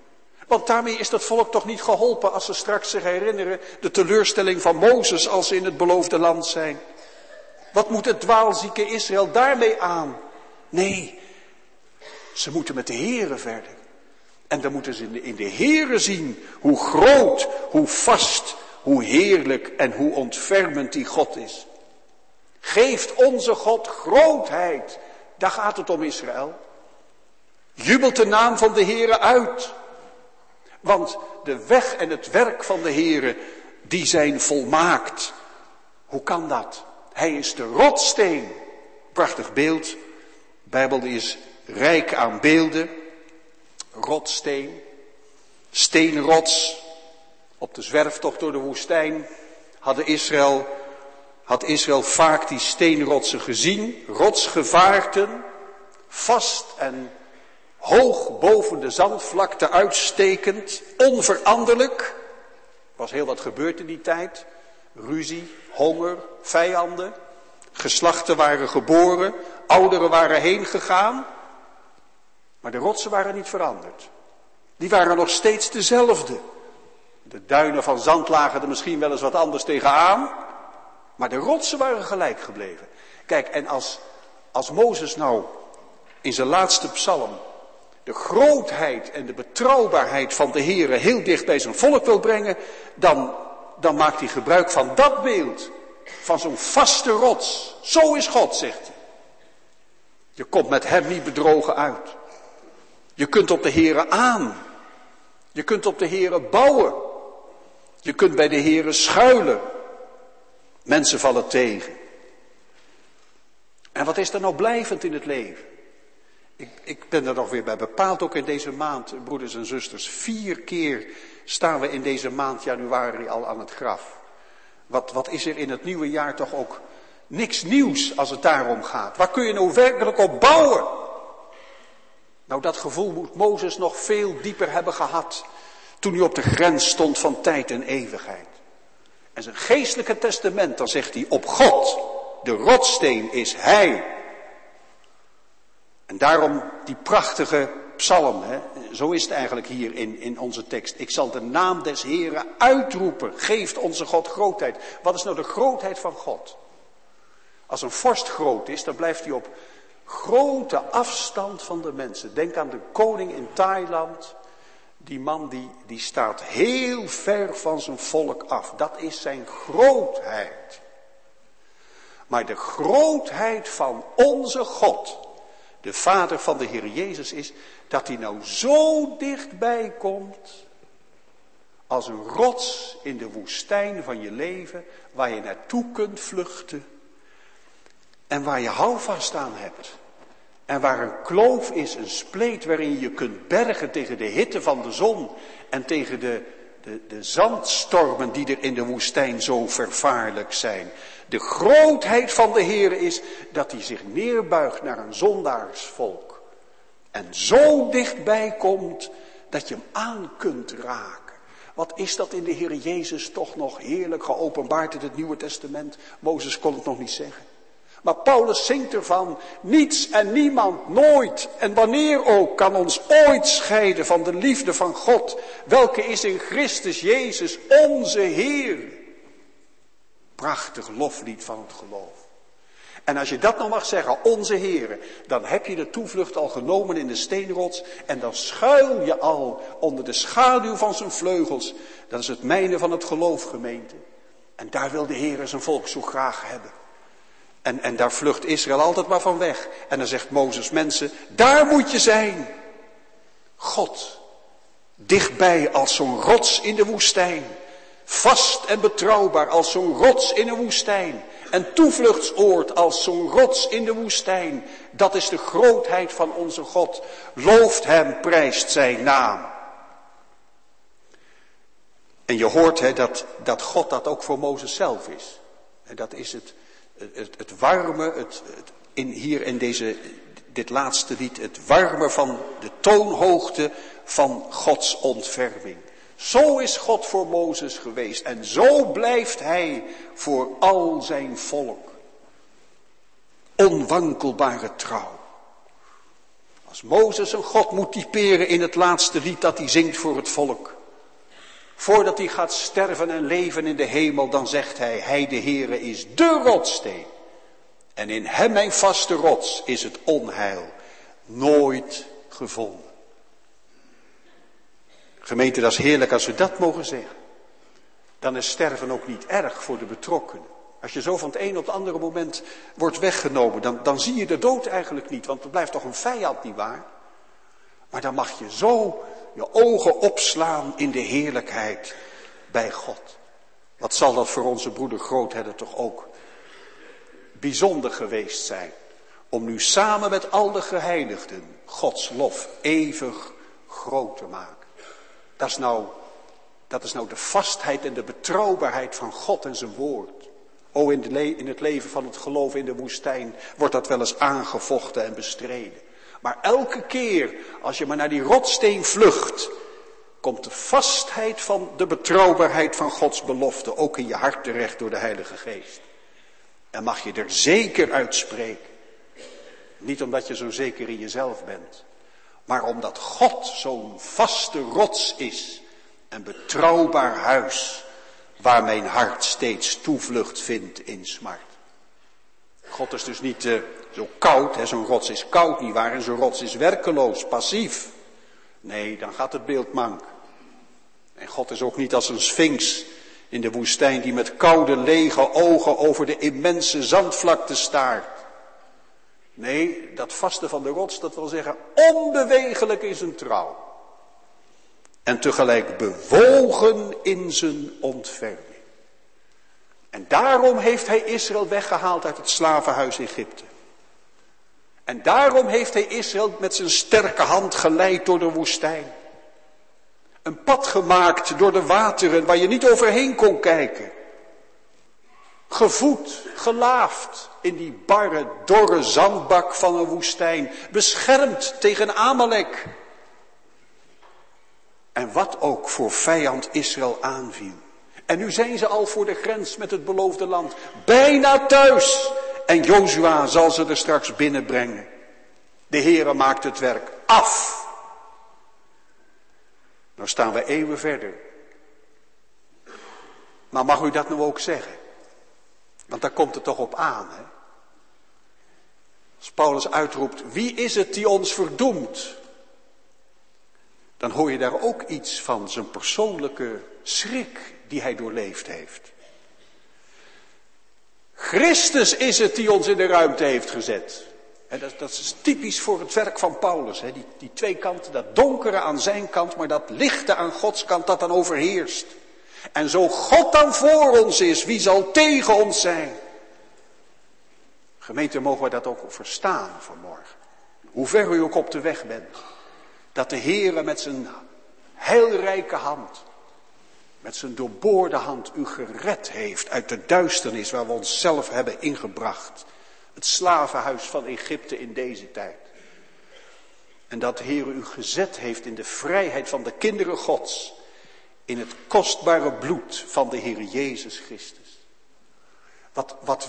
Want daarmee is dat volk toch niet geholpen als ze straks zich herinneren de teleurstelling van Mozes als ze in het beloofde land zijn. Wat moet het dwaalzieke Israël daarmee aan? Nee, ze moeten met de Here verder. En dan moeten ze in de Here zien hoe groot, hoe vast, hoe heerlijk en hoe ontfermend die God is. Geeft onze God grootheid. Daar gaat het om, Israël. Jubelt de naam van de Here uit. Want de weg en het werk van de Here, die zijn volmaakt. Hoe kan dat? Hij is de rotssteen. Prachtig beeld. De Bijbel is rijk aan beelden. Rotsteen. Steenrots. Op de zwerftocht door de woestijn had Israël vaak die steenrotsen gezien. Rotsgevaarten. Vast en hoog boven de zandvlakte uitstekend. Onveranderlijk. Er was heel wat gebeurd in die tijd. Ruzie, honger, vijanden. Geslachten waren geboren. Ouderen waren heen gegaan. Maar de rotsen waren niet veranderd. Die waren nog steeds dezelfde. De duinen van zand lagen er misschien wel eens wat anders tegenaan. Maar de rotsen waren gelijk gebleven. Kijk, en als Mozes nou in zijn laatste psalm de grootheid en de betrouwbaarheid van de Here heel dicht bij zijn volk wil brengen, dan maakt hij gebruik van dat beeld. Van zo'n vaste rots. Zo is God, zegt hij. Je komt met hem niet bedrogen uit. Je kunt op de Here aan. Je kunt op de Here bouwen. Je kunt bij de Here schuilen. Mensen vallen tegen. En wat is er nou blijvend in het leven? Ik ben er nog weer bij bepaald, ook in deze maand, broeders en zusters. 4 keer staan we in deze maand januari al aan het graf. Wat is er in het nieuwe jaar toch ook niks nieuws als het daarom gaat. Waar kun je nou werkelijk op bouwen? Nou, dat gevoel moet Mozes nog veel dieper hebben gehad toen hij op de grens stond van tijd en eeuwigheid. En zijn geestelijke testament, dan zegt hij, op God, de rotssteen is hij. En daarom die prachtige psalm, hè? Zo is het eigenlijk hier in onze tekst. Ik zal de naam des Heren uitroepen, geeft onze God grootheid. Wat is nou de grootheid van God? Als een vorst groot is, dan blijft hij op grote afstand van de mensen. Denk aan de koning in Thailand. Die man die staat heel ver van zijn volk af. Dat is zijn grootheid. Maar de grootheid van onze God, de Vader van de Heer Jezus, is dat hij nou zo dichtbij komt als een rots in de woestijn van je leven, waar je naartoe kunt vluchten en waar je houvast aan hebt. En waar een kloof is, een spleet waarin je je kunt bergen tegen de hitte van de zon en tegen de zandstormen die er in de woestijn zo vervaarlijk zijn. De grootheid van de Heer is dat hij zich neerbuigt naar een zondaarsvolk. En zo dichtbij komt dat je hem aan kunt raken. Wat is dat in de Heer Jezus toch nog heerlijk geopenbaard in het Nieuwe Testament. Mozes kon het nog niet zeggen. Maar Paulus zingt ervan, niets en niemand, nooit en wanneer ook, kan ons ooit scheiden van de liefde van God, welke is in Christus Jezus onze Heer. Prachtig loflied van het geloof. En als je dat nou mag zeggen, onze Heer, dan heb je de toevlucht al genomen in de steenrots en dan schuil je al onder de schaduw van zijn vleugels. Dat is het mijne van het geloof, gemeente. En daar wil de Heer zijn volk zo graag hebben. En daar vlucht Israël altijd maar van weg. En dan zegt Mozes, mensen, daar moet je zijn. God, dichtbij als zo'n rots in de woestijn. Vast en betrouwbaar als zo'n rots in een woestijn. En toevluchtsoord als zo'n rots in de woestijn. Dat is de grootheid van onze God. Looft hem, prijst zijn naam. En je hoort dat God dat ook voor Mozes zelf is. En dat is het warme, hier in dit laatste lied, het warme van de toonhoogte van Gods ontferming. Zo is God voor Mozes geweest en zo blijft hij voor al zijn volk. Onwankelbare trouw. Als Mozes een God moet typeren in het laatste lied dat hij zingt voor het volk. Voordat hij gaat sterven en leven in de hemel, dan zegt hij de Heere is de rotssteen. En in hem mijn vaste rots is het onheil nooit gevonden. Gemeente, dat is heerlijk als we dat mogen zeggen. Dan is sterven ook niet erg voor de betrokkenen. Als je zo van het een op het andere moment wordt weggenomen, dan zie je de dood eigenlijk niet. Want het blijft toch een vijand, nietwaar? Maar dan mag je zo je ogen opslaan in de heerlijkheid bij God. Wat zal dat voor onze broeder Grootherder toch ook bijzonder geweest zijn. Om nu samen met al de geheiligden Gods lof eeuwig groot te maken. Dat is nou de vastheid en de betrouwbaarheid van God en zijn woord. O, in het leven van het geloof in de woestijn wordt dat wel eens aangevochten en bestreden. Maar elke keer als je maar naar die rotssteen vlucht, komt de vastheid van de betrouwbaarheid van Gods belofte ook in je hart terecht door de Heilige Geest. En mag je er zeker uitspreken. Niet omdat je zo zeker in jezelf bent, maar omdat God zo'n vaste rots is. Een betrouwbaar huis waar mijn hart steeds toevlucht vindt in smart. God is dus niet zo koud, zo'n rots is koud nietwaar, en zo'n rots is werkeloos, passief. Nee, dan gaat het beeld mank. En God is ook niet als een sfinx in de woestijn die met koude lege ogen over de immense zandvlakte staart. Nee, dat vaste van de rots, dat wil zeggen onbewegelijk in zijn trouw. En tegelijk bewogen in zijn ontferming. En daarom heeft hij Israël weggehaald uit het slavenhuis Egypte. En daarom heeft hij Israël met zijn sterke hand geleid door de woestijn. Een pad gemaakt door de wateren waar je niet overheen kon kijken. Gevoed, gelaafd in die barre, dorre zandbak van een woestijn. Beschermd tegen Amalek. En wat ook voor vijand Israël aanviel. En nu zijn ze al voor de grens met het beloofde land. Bijna thuis. En Jozua zal ze er straks binnenbrengen. De Heere maakt het werk af. Nou staan we eeuwen verder. Maar mag u dat nou ook zeggen? Want daar komt het toch op aan, hè? Als Paulus uitroept, wie is het die ons verdoemt? Dan hoor je daar ook iets van zijn persoonlijke schrik die hij doorleefd heeft. Christus is het die ons in de ruimte heeft gezet. En dat is typisch voor het werk van Paulus. Hè? Die twee kanten, dat donkere aan zijn kant, maar dat lichte aan Gods kant, dat dan overheerst. En zo God dan voor ons is, wie zal tegen ons zijn? Gemeente, mogen we dat ook verstaan vanmorgen. Hoe ver u ook op de weg bent. Dat de Heere met zijn heilrijke hand, met zijn doorboorde hand u gered heeft uit de duisternis waar we onszelf hebben ingebracht. Het slavenhuis van Egypte in deze tijd. En dat de Heere u gezet heeft in de vrijheid van de kinderen Gods. In het kostbare bloed van de Heere Jezus Christus. Wat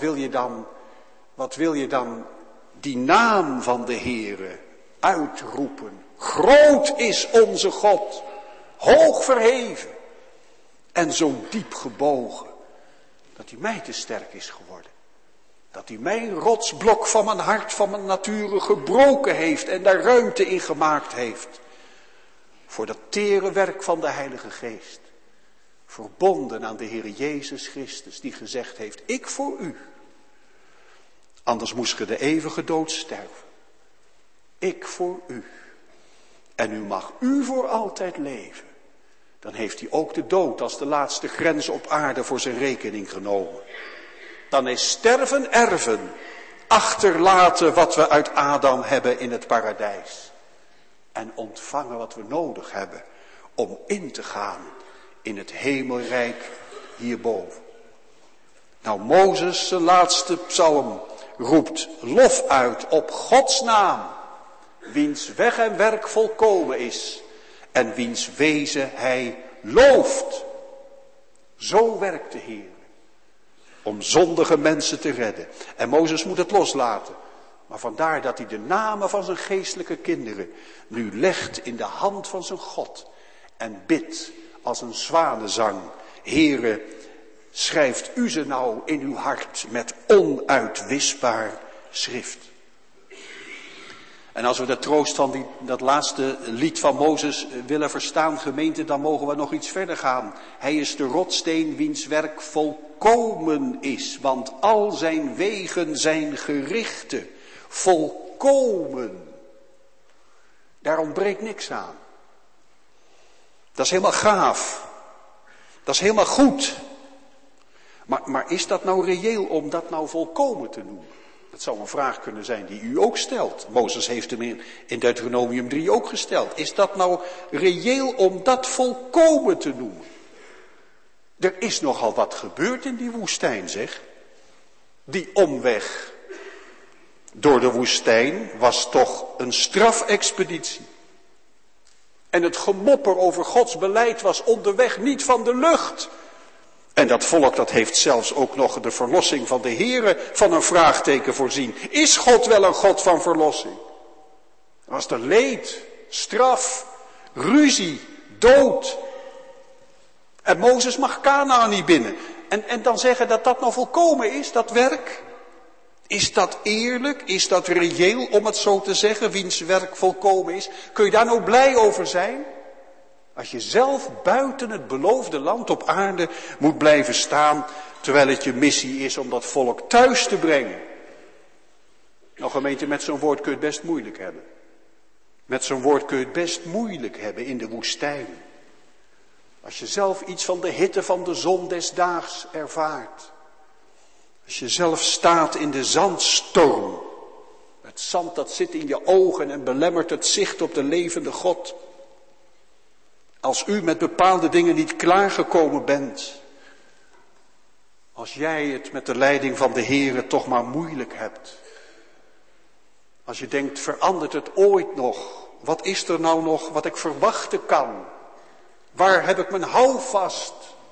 wil je dan die naam van de Heere uitroepen? Groot is onze God, hoog verheven en zo diep gebogen, dat hij mij te sterk is geworden. Dat hij mijn rotsblok van mijn hart, van mijn nature gebroken heeft en daar ruimte in gemaakt heeft. Voor dat tere werk van de Heilige Geest. Verbonden aan de Heer Jezus Christus die gezegd heeft, ik voor u. Anders moest ge de eeuwige dood sterven. Ik voor u. En nu mag u voor altijd leven. Dan heeft hij ook de dood als de laatste grens op aarde voor zijn rekening genomen. Dan is sterven erven, achterlaten wat we uit Adam hebben in het paradijs. En ontvangen wat we nodig hebben om in te gaan in het hemelrijk hierboven. Nou, Mozes, zijn laatste psalm, roept lof uit op Gods naam. Wiens weg en werk volkomen is en wiens wezen hij looft. Zo werkt de Heer om zondige mensen te redden. En Mozes moet het loslaten, Maar vandaar dat hij de namen van zijn geestelijke kinderen nu legt in de hand van zijn God. En bidt als een zwanenzang. Heere, schrijft u ze nou in uw hart met onuitwisbaar schrift. En als we de troost van dat laatste lied van Mozes willen verstaan, gemeente, dan mogen we nog iets verder gaan. Hij is de rotsteen wiens werk volkomen is, want al zijn wegen zijn gerichten. Volkomen. Daar ontbreekt niks aan. Dat is helemaal gaaf. Dat is helemaal goed. Maar is dat nou reëel om dat nou volkomen te noemen? Dat zou een vraag kunnen zijn die u ook stelt. Mozes heeft hem in Deuteronomium 3 ook gesteld. Is dat nou reëel om dat volkomen te noemen? Er is nogal wat gebeurd in die woestijn, zeg. Die omweg door de woestijn was toch een strafexpeditie. En het gemopper over Gods beleid was onderweg niet van de lucht. En dat volk dat heeft zelfs ook nog de verlossing van de Here van een vraagteken voorzien. Is God wel een God van verlossing? Er was er leed, straf, ruzie, dood. En Mozes mag Kanaan niet binnen. En dan zeggen dat dat nou volkomen is, dat werk. Is dat eerlijk? Is dat reëel om het zo te zeggen, wiens werk volkomen is? Kun je daar nou blij over zijn? Als je zelf buiten het beloofde land op aarde moet blijven staan, terwijl het je missie is om dat volk thuis te brengen. Nou gemeente, met zo'n woord kun je het best moeilijk hebben. Met zo'n woord kun je het best moeilijk hebben in de woestijn. Als je zelf iets van de hitte van de zon des daags ervaart. Als je zelf staat in de zandstorm. Het zand dat zit in je ogen en belemmert het zicht op de levende God. Als u met bepaalde dingen niet klaargekomen bent. Als jij het met de leiding van de Heere toch maar moeilijk hebt. Als je denkt, verandert het ooit nog? Wat is er nou nog wat ik verwachten kan? Waar heb ik mijn houvast?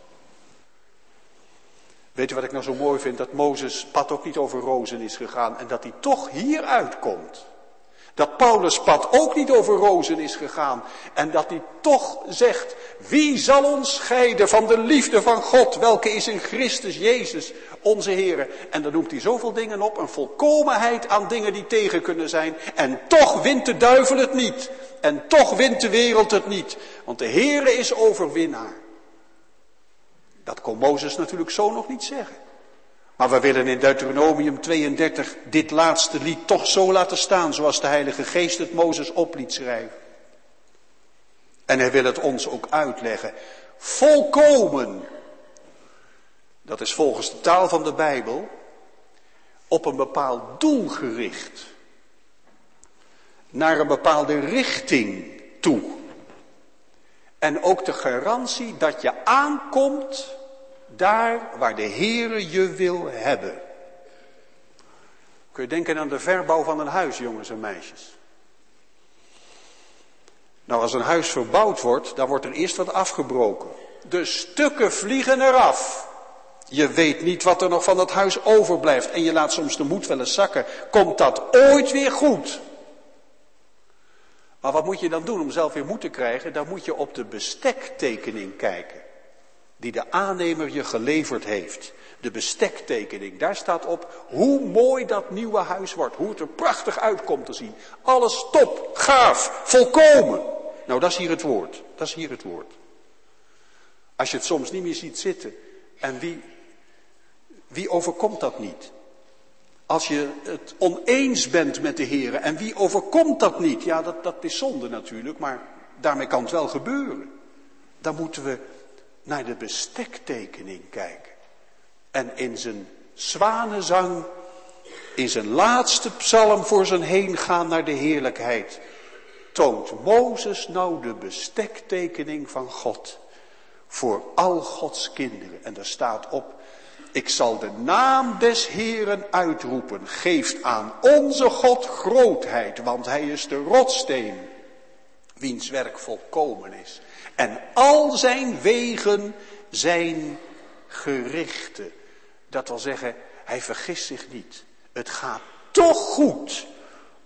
Weet u wat ik nou zo mooi vind? Dat Mozes pad ook niet over rozen is gegaan en dat hij toch hier uitkomt. Dat Paulus pad ook niet over rozen is gegaan. En dat hij toch zegt, wie zal ons scheiden van de liefde van God, welke is in Christus Jezus, onze Heere. En dan noemt hij zoveel dingen op, een volkomenheid aan dingen die tegen kunnen zijn. En toch wint de duivel het niet. En toch wint de wereld het niet. Want de Heere is overwinnaar. Dat kon Mozes natuurlijk zo nog niet zeggen. Maar we willen in Deuteronomium 32 dit laatste lied toch zo laten staan, zoals de Heilige Geest het Mozes op liet schrijven. En hij wil het ons ook uitleggen. Volkomen. Dat is volgens de taal van de Bijbel op een bepaald doel gericht. Naar een bepaalde richting toe. En ook de garantie dat je aankomt daar waar de Heere je wil hebben. Kun je denken aan de verbouw van een huis, jongens en meisjes. Nou, als een huis verbouwd wordt, dan wordt er eerst wat afgebroken. De stukken vliegen eraf. Je weet niet wat er nog van dat huis overblijft. En je laat soms de moed wel eens zakken. Komt dat ooit weer goed? Maar wat moet je dan doen om zelf weer moed te krijgen? Dan moet je op de bestektekening kijken. Die de aannemer je geleverd heeft. De bestektekening. Daar staat op hoe mooi dat nieuwe huis wordt. Hoe het er prachtig uitkomt te zien. Alles top, gaaf, volkomen. Nou, dat is hier het woord. Dat is hier het woord. Als je het soms niet meer ziet zitten. En wie overkomt dat niet? Als je het oneens bent met de Heere. En wie overkomt dat niet? Ja, dat is zonde natuurlijk. Maar daarmee kan het wel gebeuren. Dan moeten we naar de bestektekening kijken. En in zijn zwanenzang, in zijn laatste psalm voor zijn heengaan naar de heerlijkheid, toont Mozes nou de bestektekening van God. Voor al Gods kinderen. En daar staat op, ik zal de naam des Heeren uitroepen. Geeft aan onze God grootheid, want hij is de rotsteen, wiens werk volkomen is. En al zijn wegen zijn gerichten. Dat wil zeggen, hij vergist zich niet. Het gaat toch goed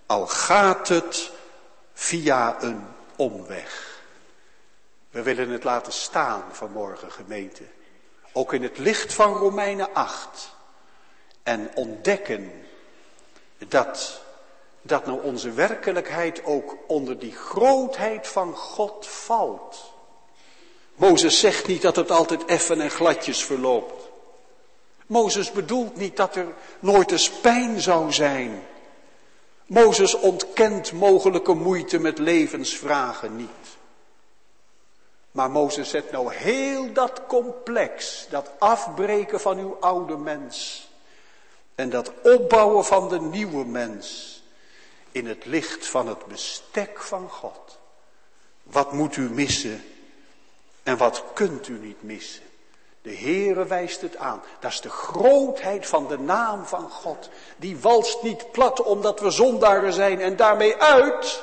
al gaat het via een omweg. We willen het laten staan vanmorgen, gemeente. Ook in het licht van Romeinen 8. En ontdekken dat nou onze werkelijkheid ook onder die grootheid van God valt. Mozes zegt niet dat het altijd effen en gladjes verloopt. Mozes bedoelt niet dat er nooit eens pijn zou zijn. Mozes ontkent mogelijke moeite met levensvragen niet. Maar Mozes zet nou heel dat complex, dat afbreken van uw oude mens en dat opbouwen van de nieuwe mens in het licht van het bestek van God. Wat moet u missen en wat kunt u niet missen? De Heere wijst het aan. Dat is de grootheid van de naam van God. Die walst niet plat omdat we zondaren zijn en daarmee uit.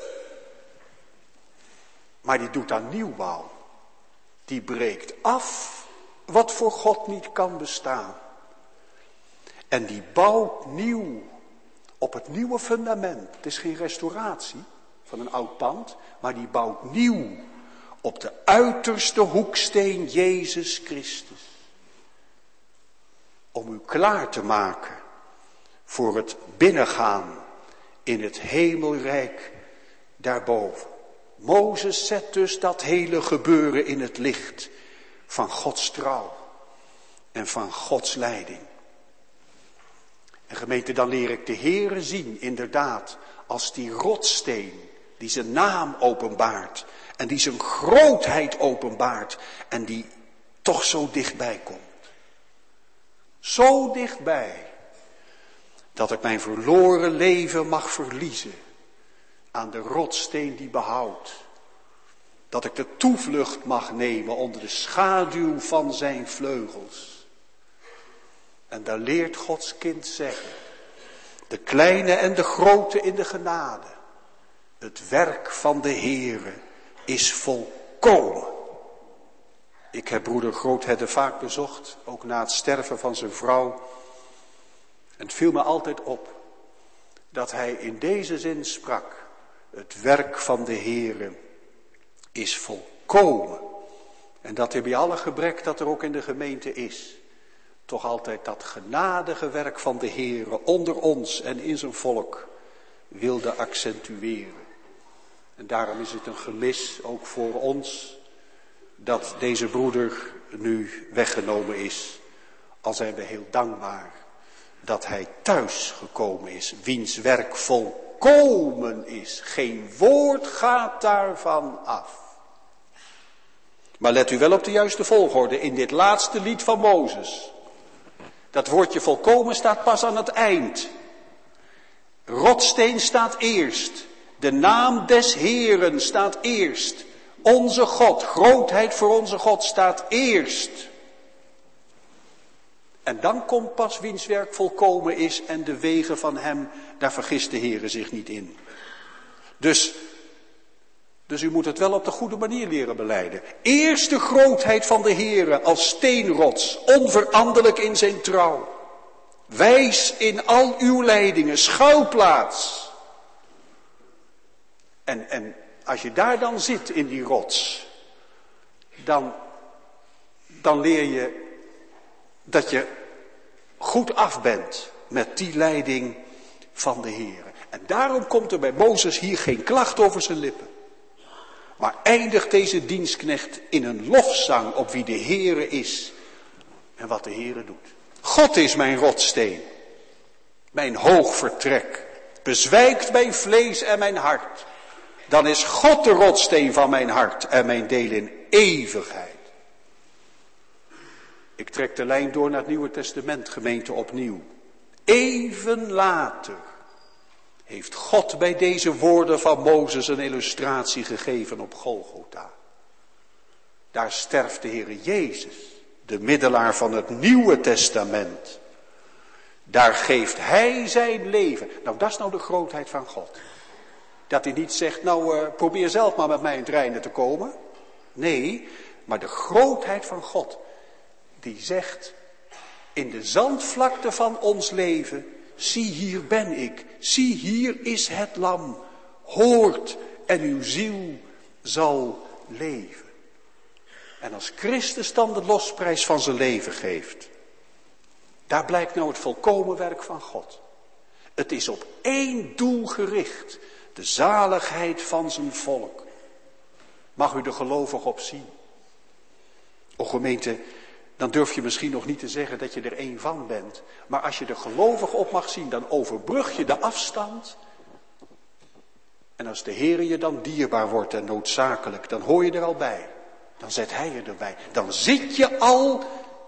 Maar die doet aan nieuwbouw. Die breekt af wat voor God niet kan bestaan. En die bouwt nieuw op het nieuwe fundament. Het is geen restauratie van een oud pand, maar die bouwt nieuw op de uiterste hoeksteen Jezus Christus. Om u klaar te maken voor het binnengaan in het hemelrijk daarboven. Mozes zet dus dat hele gebeuren in het licht van Gods trouw en van Gods leiding. En gemeente, dan leer ik de Heere zien, inderdaad, als die rotssteen die zijn naam openbaart en die zijn grootheid openbaart en die toch zo dichtbij komt. Zo dichtbij dat ik mijn verloren leven mag verliezen aan de rotssteen die behoudt. Dat ik de toevlucht mag nemen onder de schaduw van zijn vleugels. En daar leert Gods kind zeggen, de kleine en de grote in de genade, het werk van de Heere is volkomen. Ik heb broeder Groothedde vaak bezocht, ook na het sterven van zijn vrouw. En het viel me altijd op dat hij in deze zin sprak. Het werk van de Heere is volkomen. En dat hij bij alle gebrek dat er ook in de gemeente is, toch altijd dat genadige werk van de Heere onder ons en in zijn volk wilde accentueren. En daarom is het een gemis, ook voor ons, dat deze broeder nu weggenomen is. Al zijn we heel dankbaar dat hij thuis gekomen is, wiens werk volkomen is. Geen woord gaat daarvan af. Maar let u wel op de juiste volgorde in dit laatste lied van Mozes. Dat woordje volkomen staat pas aan het eind. Rotsteen staat eerst. De naam des Heeren staat eerst. Onze God, grootheid voor onze God staat eerst. En dan komt pas wiens werk volkomen is en de wegen van hem, daar vergist de Heere zich niet in. Dus u moet het wel op de goede manier leren belijden. Eerst de grootheid van de Heere als steenrots, onveranderlijk in zijn trouw. Wijs in al uw leidingen, schuilplaats. En als je daar dan zit in die rots, dan leer je dat je goed af bent met die leiding van de Heere. En daarom komt er bij Mozes hier geen klacht over zijn lippen. Maar eindigt deze dienstknecht in een lofzang op wie de Heere is en wat de Heere doet. God is mijn rotssteen, mijn hoog vertrek, bezwijkt mijn vlees en mijn hart. Dan is God de rotssteen van mijn hart en mijn deel in eeuwigheid. Ik trek de lijn door naar het Nieuwe Testament, gemeente, opnieuw. Even later heeft God bij deze woorden van Mozes een illustratie gegeven op Golgotha. Daar sterft de Heere Jezus, de middelaar van het Nieuwe Testament. Daar geeft hij zijn leven. Nou, dat is nou de grootheid van God. Dat hij niet zegt, probeer zelf maar met mij in het reine te komen. Nee, maar de grootheid van God, die zegt, in de zandvlakte van ons leven zie hier ben ik, zie hier is het lam, hoort en uw ziel zal leven. En als Christus dan de losprijs van zijn leven geeft, daar blijkt nou het volkomen werk van God. Het is op één doel gericht, de zaligheid van zijn volk. Mag u er gelovig op zien? O gemeente, dan durf je misschien nog niet te zeggen dat je er één van bent. Maar als je er gelovig op mag zien, dan overbrug je de afstand. En als de Heer je dan dierbaar wordt en noodzakelijk, dan hoor je er al bij. Dan zet hij je erbij. Dan zit je al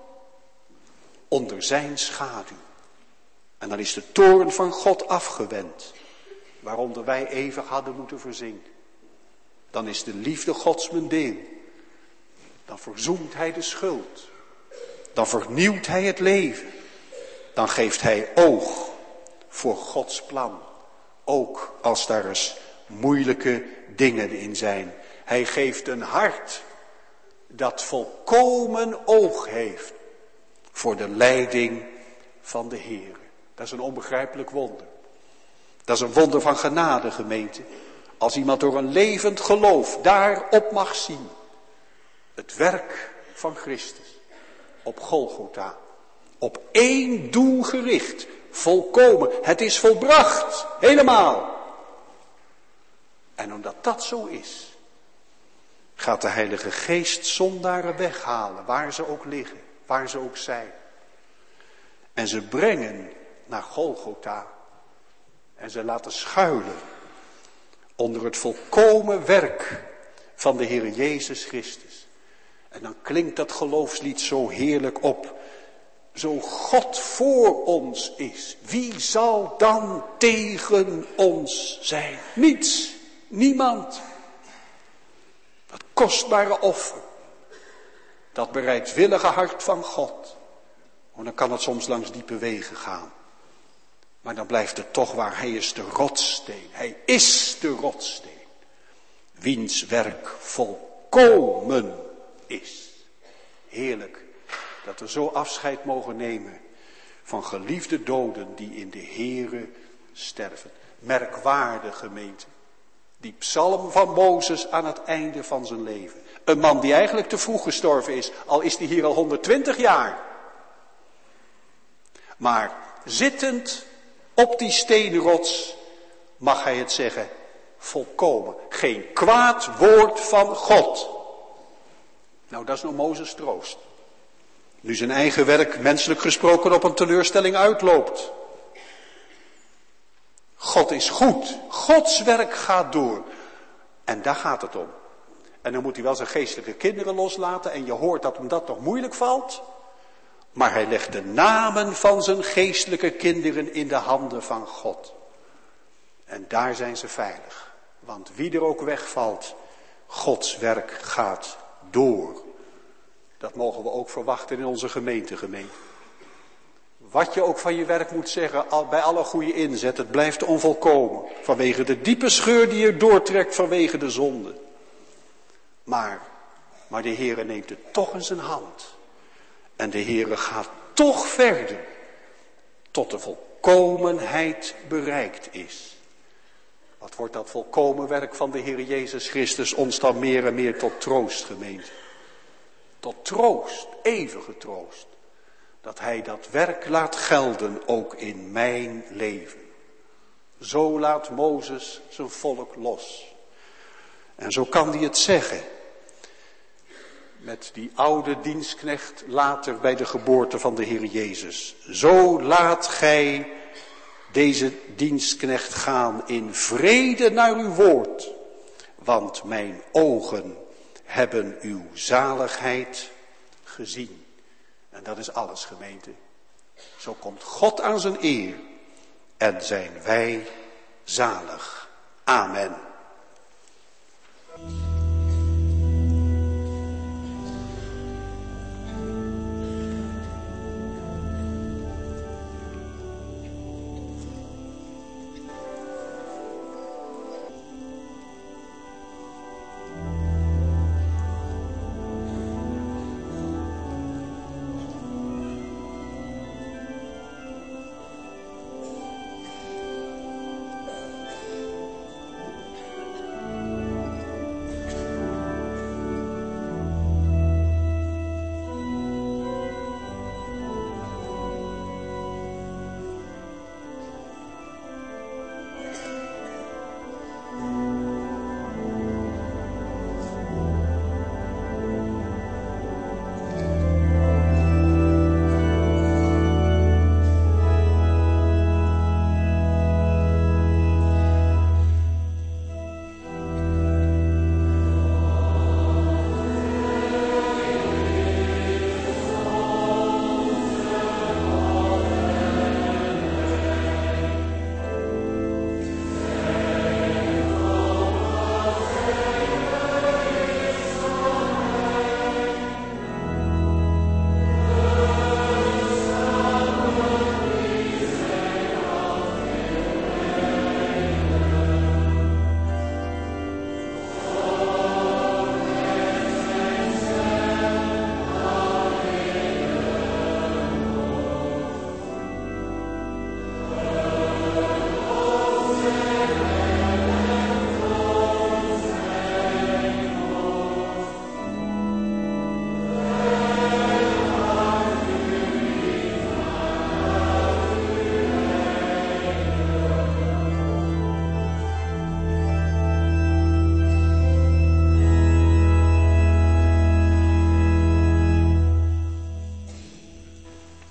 onder zijn schaduw. En dan is de toorn van God afgewend, waaronder wij eeuwig hadden moeten verzinken. Dan is de liefde Gods mijn deel. Dan verzoent hij de schuld. Dan vernieuwt hij het leven. Dan geeft hij oog voor Gods plan. Ook als daar eens moeilijke dingen in zijn. Hij geeft een hart dat volkomen oog heeft voor de leiding van de Heer. Dat is een onbegrijpelijk wonder. Dat is een wonder van genade, gemeente. Als iemand door een levend geloof daarop mag zien. Het werk van Christus op Golgotha. Op één doel gericht. Volkomen. Het is volbracht. Helemaal. En omdat dat zo is, gaat de Heilige Geest zondaren weghalen. Waar ze ook liggen. Waar ze ook zijn. En ze brengen naar Golgotha. En ze laten schuilen onder het volkomen werk van de Heer Jezus Christus. En dan klinkt dat geloofslied zo heerlijk op. Zo God voor ons is, wie zal dan tegen ons zijn? Niets, niemand. Dat kostbare offer, dat bereidwillige hart van God. Want dan kan het soms langs diepe wegen gaan. Maar dan blijft het toch waar. Hij is de rotssteen. Hij is de rotssteen. Wiens werk volkomen is. Heerlijk dat we zo afscheid mogen nemen van geliefde doden die in de Here sterven. Merkwaardig, gemeente. Die psalm van Mozes aan het einde van zijn leven. Een man die eigenlijk te vroeg gestorven is. Al is hij hier al 120 jaar. Maar zittend op die steenrots mag hij het zeggen, volkomen. Geen kwaad woord van God. Nou, dat is nou Mozes' troost. Nu zijn eigen werk, menselijk gesproken, op een teleurstelling uitloopt. God is goed. Gods werk gaat door. En daar gaat het om. En dan moet hij wel zijn geestelijke kinderen loslaten. En je hoort dat hem dat nog moeilijk valt. Maar hij legt de namen van zijn geestelijke kinderen in de handen van God. En daar zijn ze veilig. Want wie er ook wegvalt, Gods werk gaat door. Dat mogen we ook verwachten in onze gemeente. Wat je ook van je werk moet zeggen, bij alle goede inzet, het blijft onvolkomen. Vanwege de diepe scheur die je doortrekt vanwege de zonde. Maar de Heere neemt het toch in zijn hand. En de Heere gaat toch verder. Tot de volkomenheid bereikt is. Wat wordt dat volkomen werk van de Heere Jezus Christus ons dan meer en meer tot troost, gemeente. Tot troost, eeuwige troost. Dat hij dat werk laat gelden ook in mijn leven. Zo laat Mozes zijn volk los. En zo kan hij het zeggen. Met die oude dienstknecht later bij de geboorte van de Heer Jezus. Zo laat gij deze dienstknecht gaan in vrede naar uw woord. Want mijn ogen hebben uw zaligheid gezien. En dat is alles, gemeente. Zo komt God aan zijn eer. En zijn wij zalig. Amen.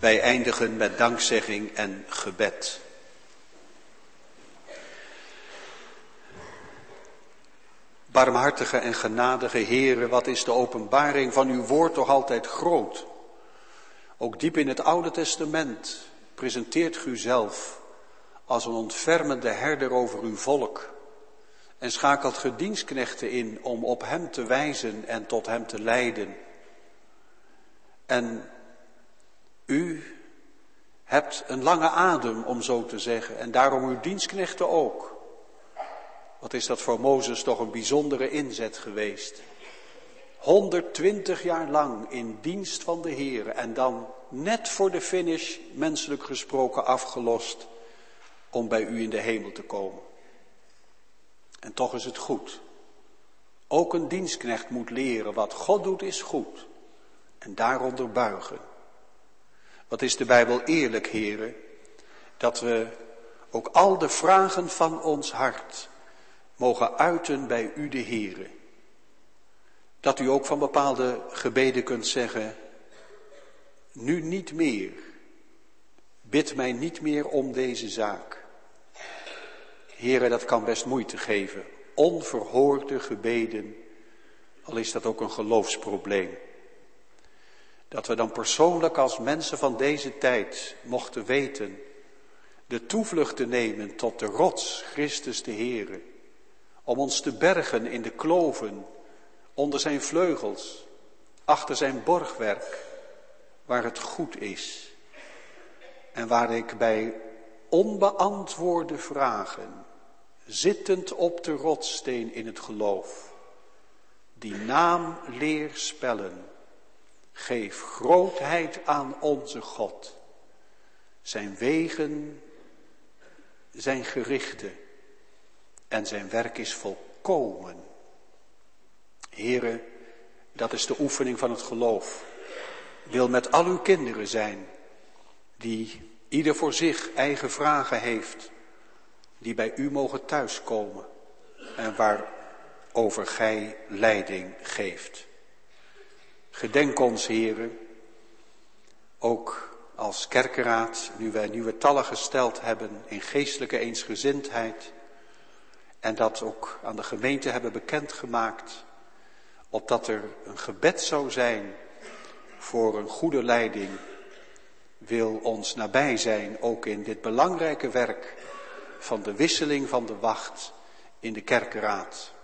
Wij eindigen met dankzegging en gebed. Barmhartige en genadige Heere, wat is de openbaring van uw woord toch altijd groot. Ook diep in het Oude Testament presenteert u zelf als een ontfermende herder over uw volk. En schakelt ge dienstknechten in om op hem te wijzen en tot hem te leiden. En u hebt een lange adem, om zo te zeggen, en daarom uw dienstknechten ook. Wat is dat voor Mozes toch een bijzondere inzet geweest. 120 jaar lang in dienst van de Heer en dan net voor de finish, menselijk gesproken, afgelost om bij u in de hemel te komen. En toch is het goed. Ook een dienstknecht moet leren, wat God doet is goed. En daaronder buigen. Wat is de Bijbel eerlijk, heren, dat we ook al de vragen van ons hart mogen uiten bij u de Heere. Dat u ook van bepaalde gebeden kunt zeggen, nu niet meer, bid mij niet meer om deze zaak. Heere, dat kan best moeite geven, onverhoorde gebeden, al is dat ook een geloofsprobleem. Dat we dan persoonlijk als mensen van deze tijd mochten weten de toevlucht te nemen tot de rots, Christus de Heere. Om ons te bergen in de kloven, onder zijn vleugels, achter zijn borgwerk, waar het goed is. En waar ik bij onbeantwoorde vragen, zittend op de rotssteen in het geloof, die naam leer spellen. Geef grootheid aan onze God. Zijn wegen zijn gerichten en zijn werk is volkomen. Here, dat is de oefening van het geloof. Wil met al uw kinderen zijn, die ieder voor zich eigen vragen heeft, die bij u mogen thuiskomen en waarover gij leiding geeft. Gedenk ons, heren, ook als kerkenraad, nu wij nieuwe tallen gesteld hebben in geestelijke eensgezindheid en dat ook aan de gemeente hebben bekendgemaakt, opdat er een gebed zou zijn voor een goede leiding, wil ons nabij zijn, ook in dit belangrijke werk van de wisseling van de wacht in de kerkenraad.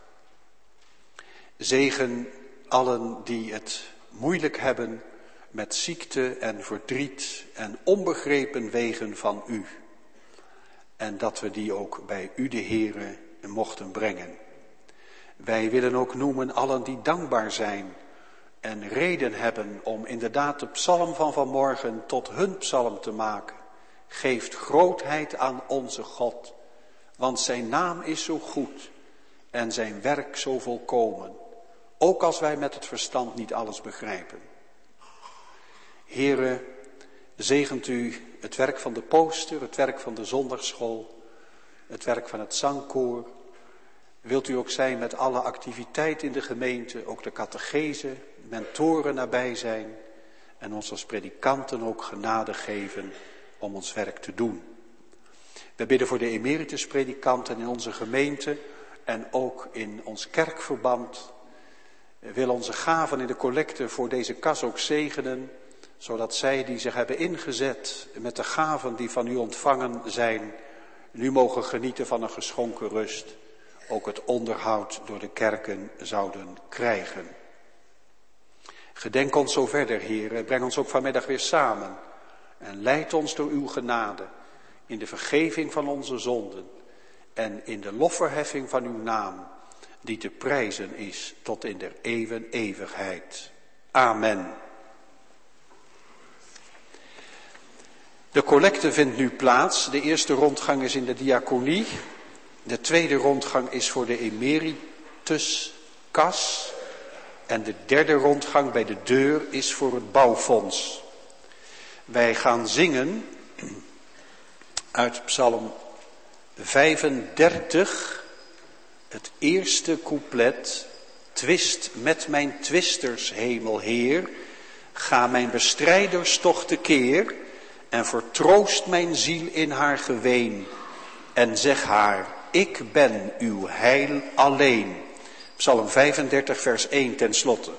Zegen allen die het moeilijk hebben met ziekte en verdriet en onbegrepen wegen van u. En dat we die ook bij u de Heere mochten brengen. Wij willen ook noemen allen die dankbaar zijn en reden hebben om inderdaad de psalm van vanmorgen tot hun psalm te maken. Geeft grootheid aan onze God, want zijn naam is zo goed en zijn werk zo volkomen. Ook als wij met het verstand niet alles begrijpen. Heere, zegent u het werk van de pooster, het werk van de zondagsschool, het werk van het zangkoor. Wilt u ook zijn met alle activiteit in de gemeente, ook de catechese, mentoren nabij zijn en ons als predikanten ook genade geven om ons werk te doen. We bidden voor de emerituspredikanten in onze gemeente en ook in ons kerkverband. We willen onze gaven in de collecte voor deze kas ook zegenen, zodat zij die zich hebben ingezet met de gaven die van u ontvangen zijn, nu mogen genieten van een geschonken rust, ook het onderhoud door de kerken zouden krijgen. Gedenk ons zo verder, Heer, breng ons ook vanmiddag weer samen en leid ons door uw genade in de vergeving van onze zonden en in de lofverheffing van uw naam, die te prijzen is tot in der eeuwen eeuwigheid. Amen. De collecte vindt nu plaats. De eerste rondgang is in de diaconie. De tweede rondgang is voor de emerituskas. En de derde rondgang bij de deur is voor het bouwfonds. Wij gaan zingen uit Psalm 35, het eerste couplet. Twist met mijn twisters, hemelheer, ga mijn bestrijders toch tekeer. En vertroost mijn ziel in haar geween. En zeg haar, ik ben uw heil alleen. Psalm 35 vers 1 ten slotte.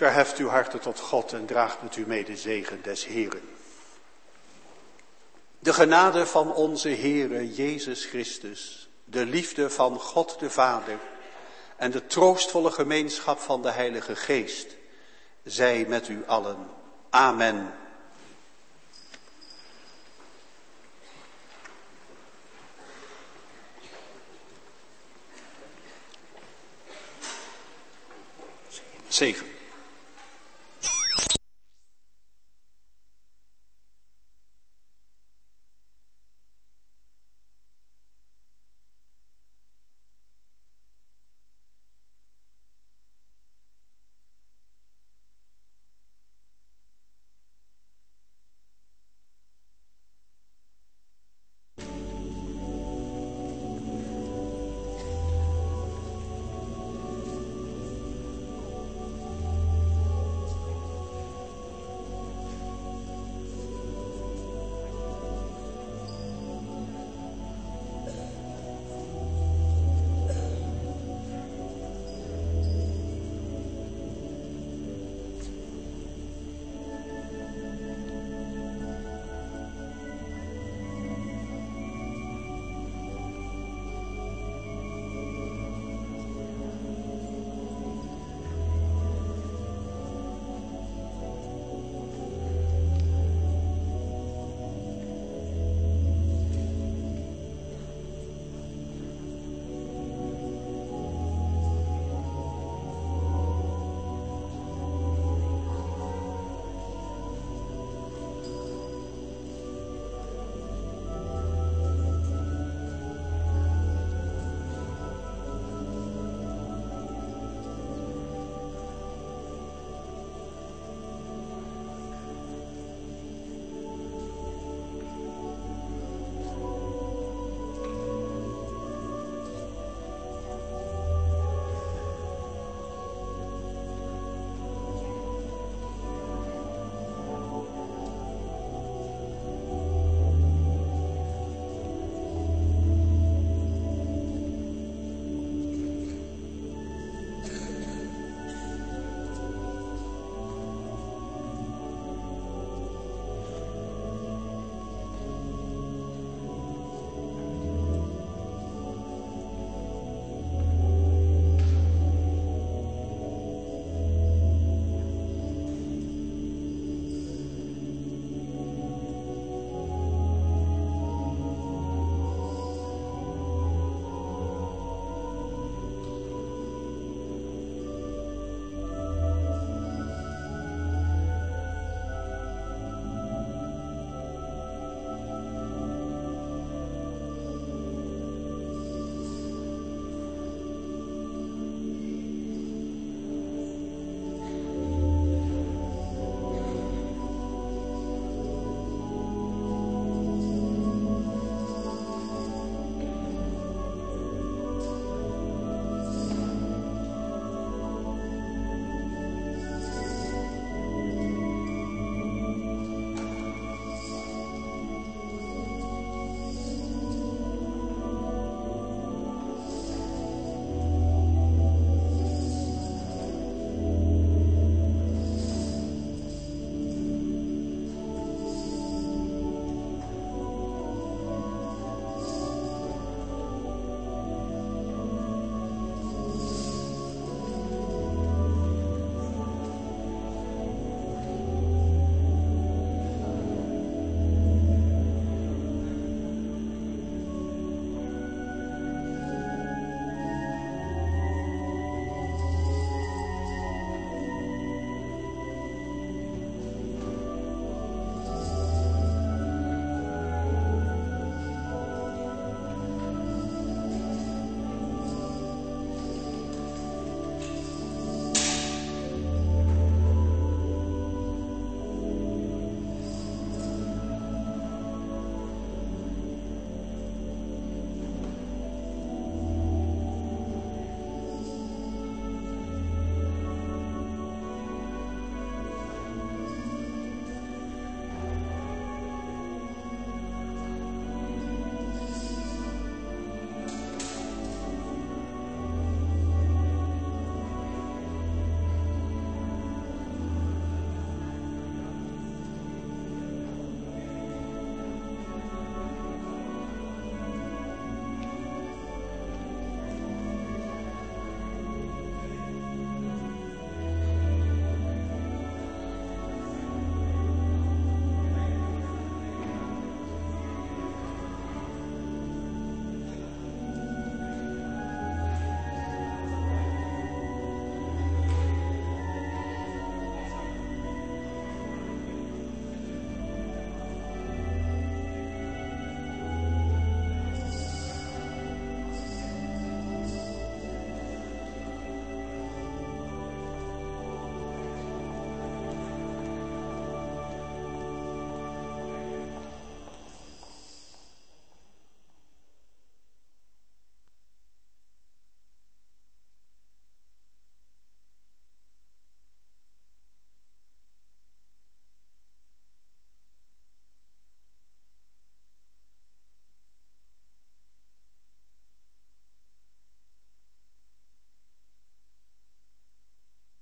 Verheft uw harten tot God en draagt met u mee de zegen des Heeren. De genade van onze Heere Jezus Christus, de liefde van God de Vader en de troostvolle gemeenschap van de Heilige Geest, zij met u allen. Amen. Zegen.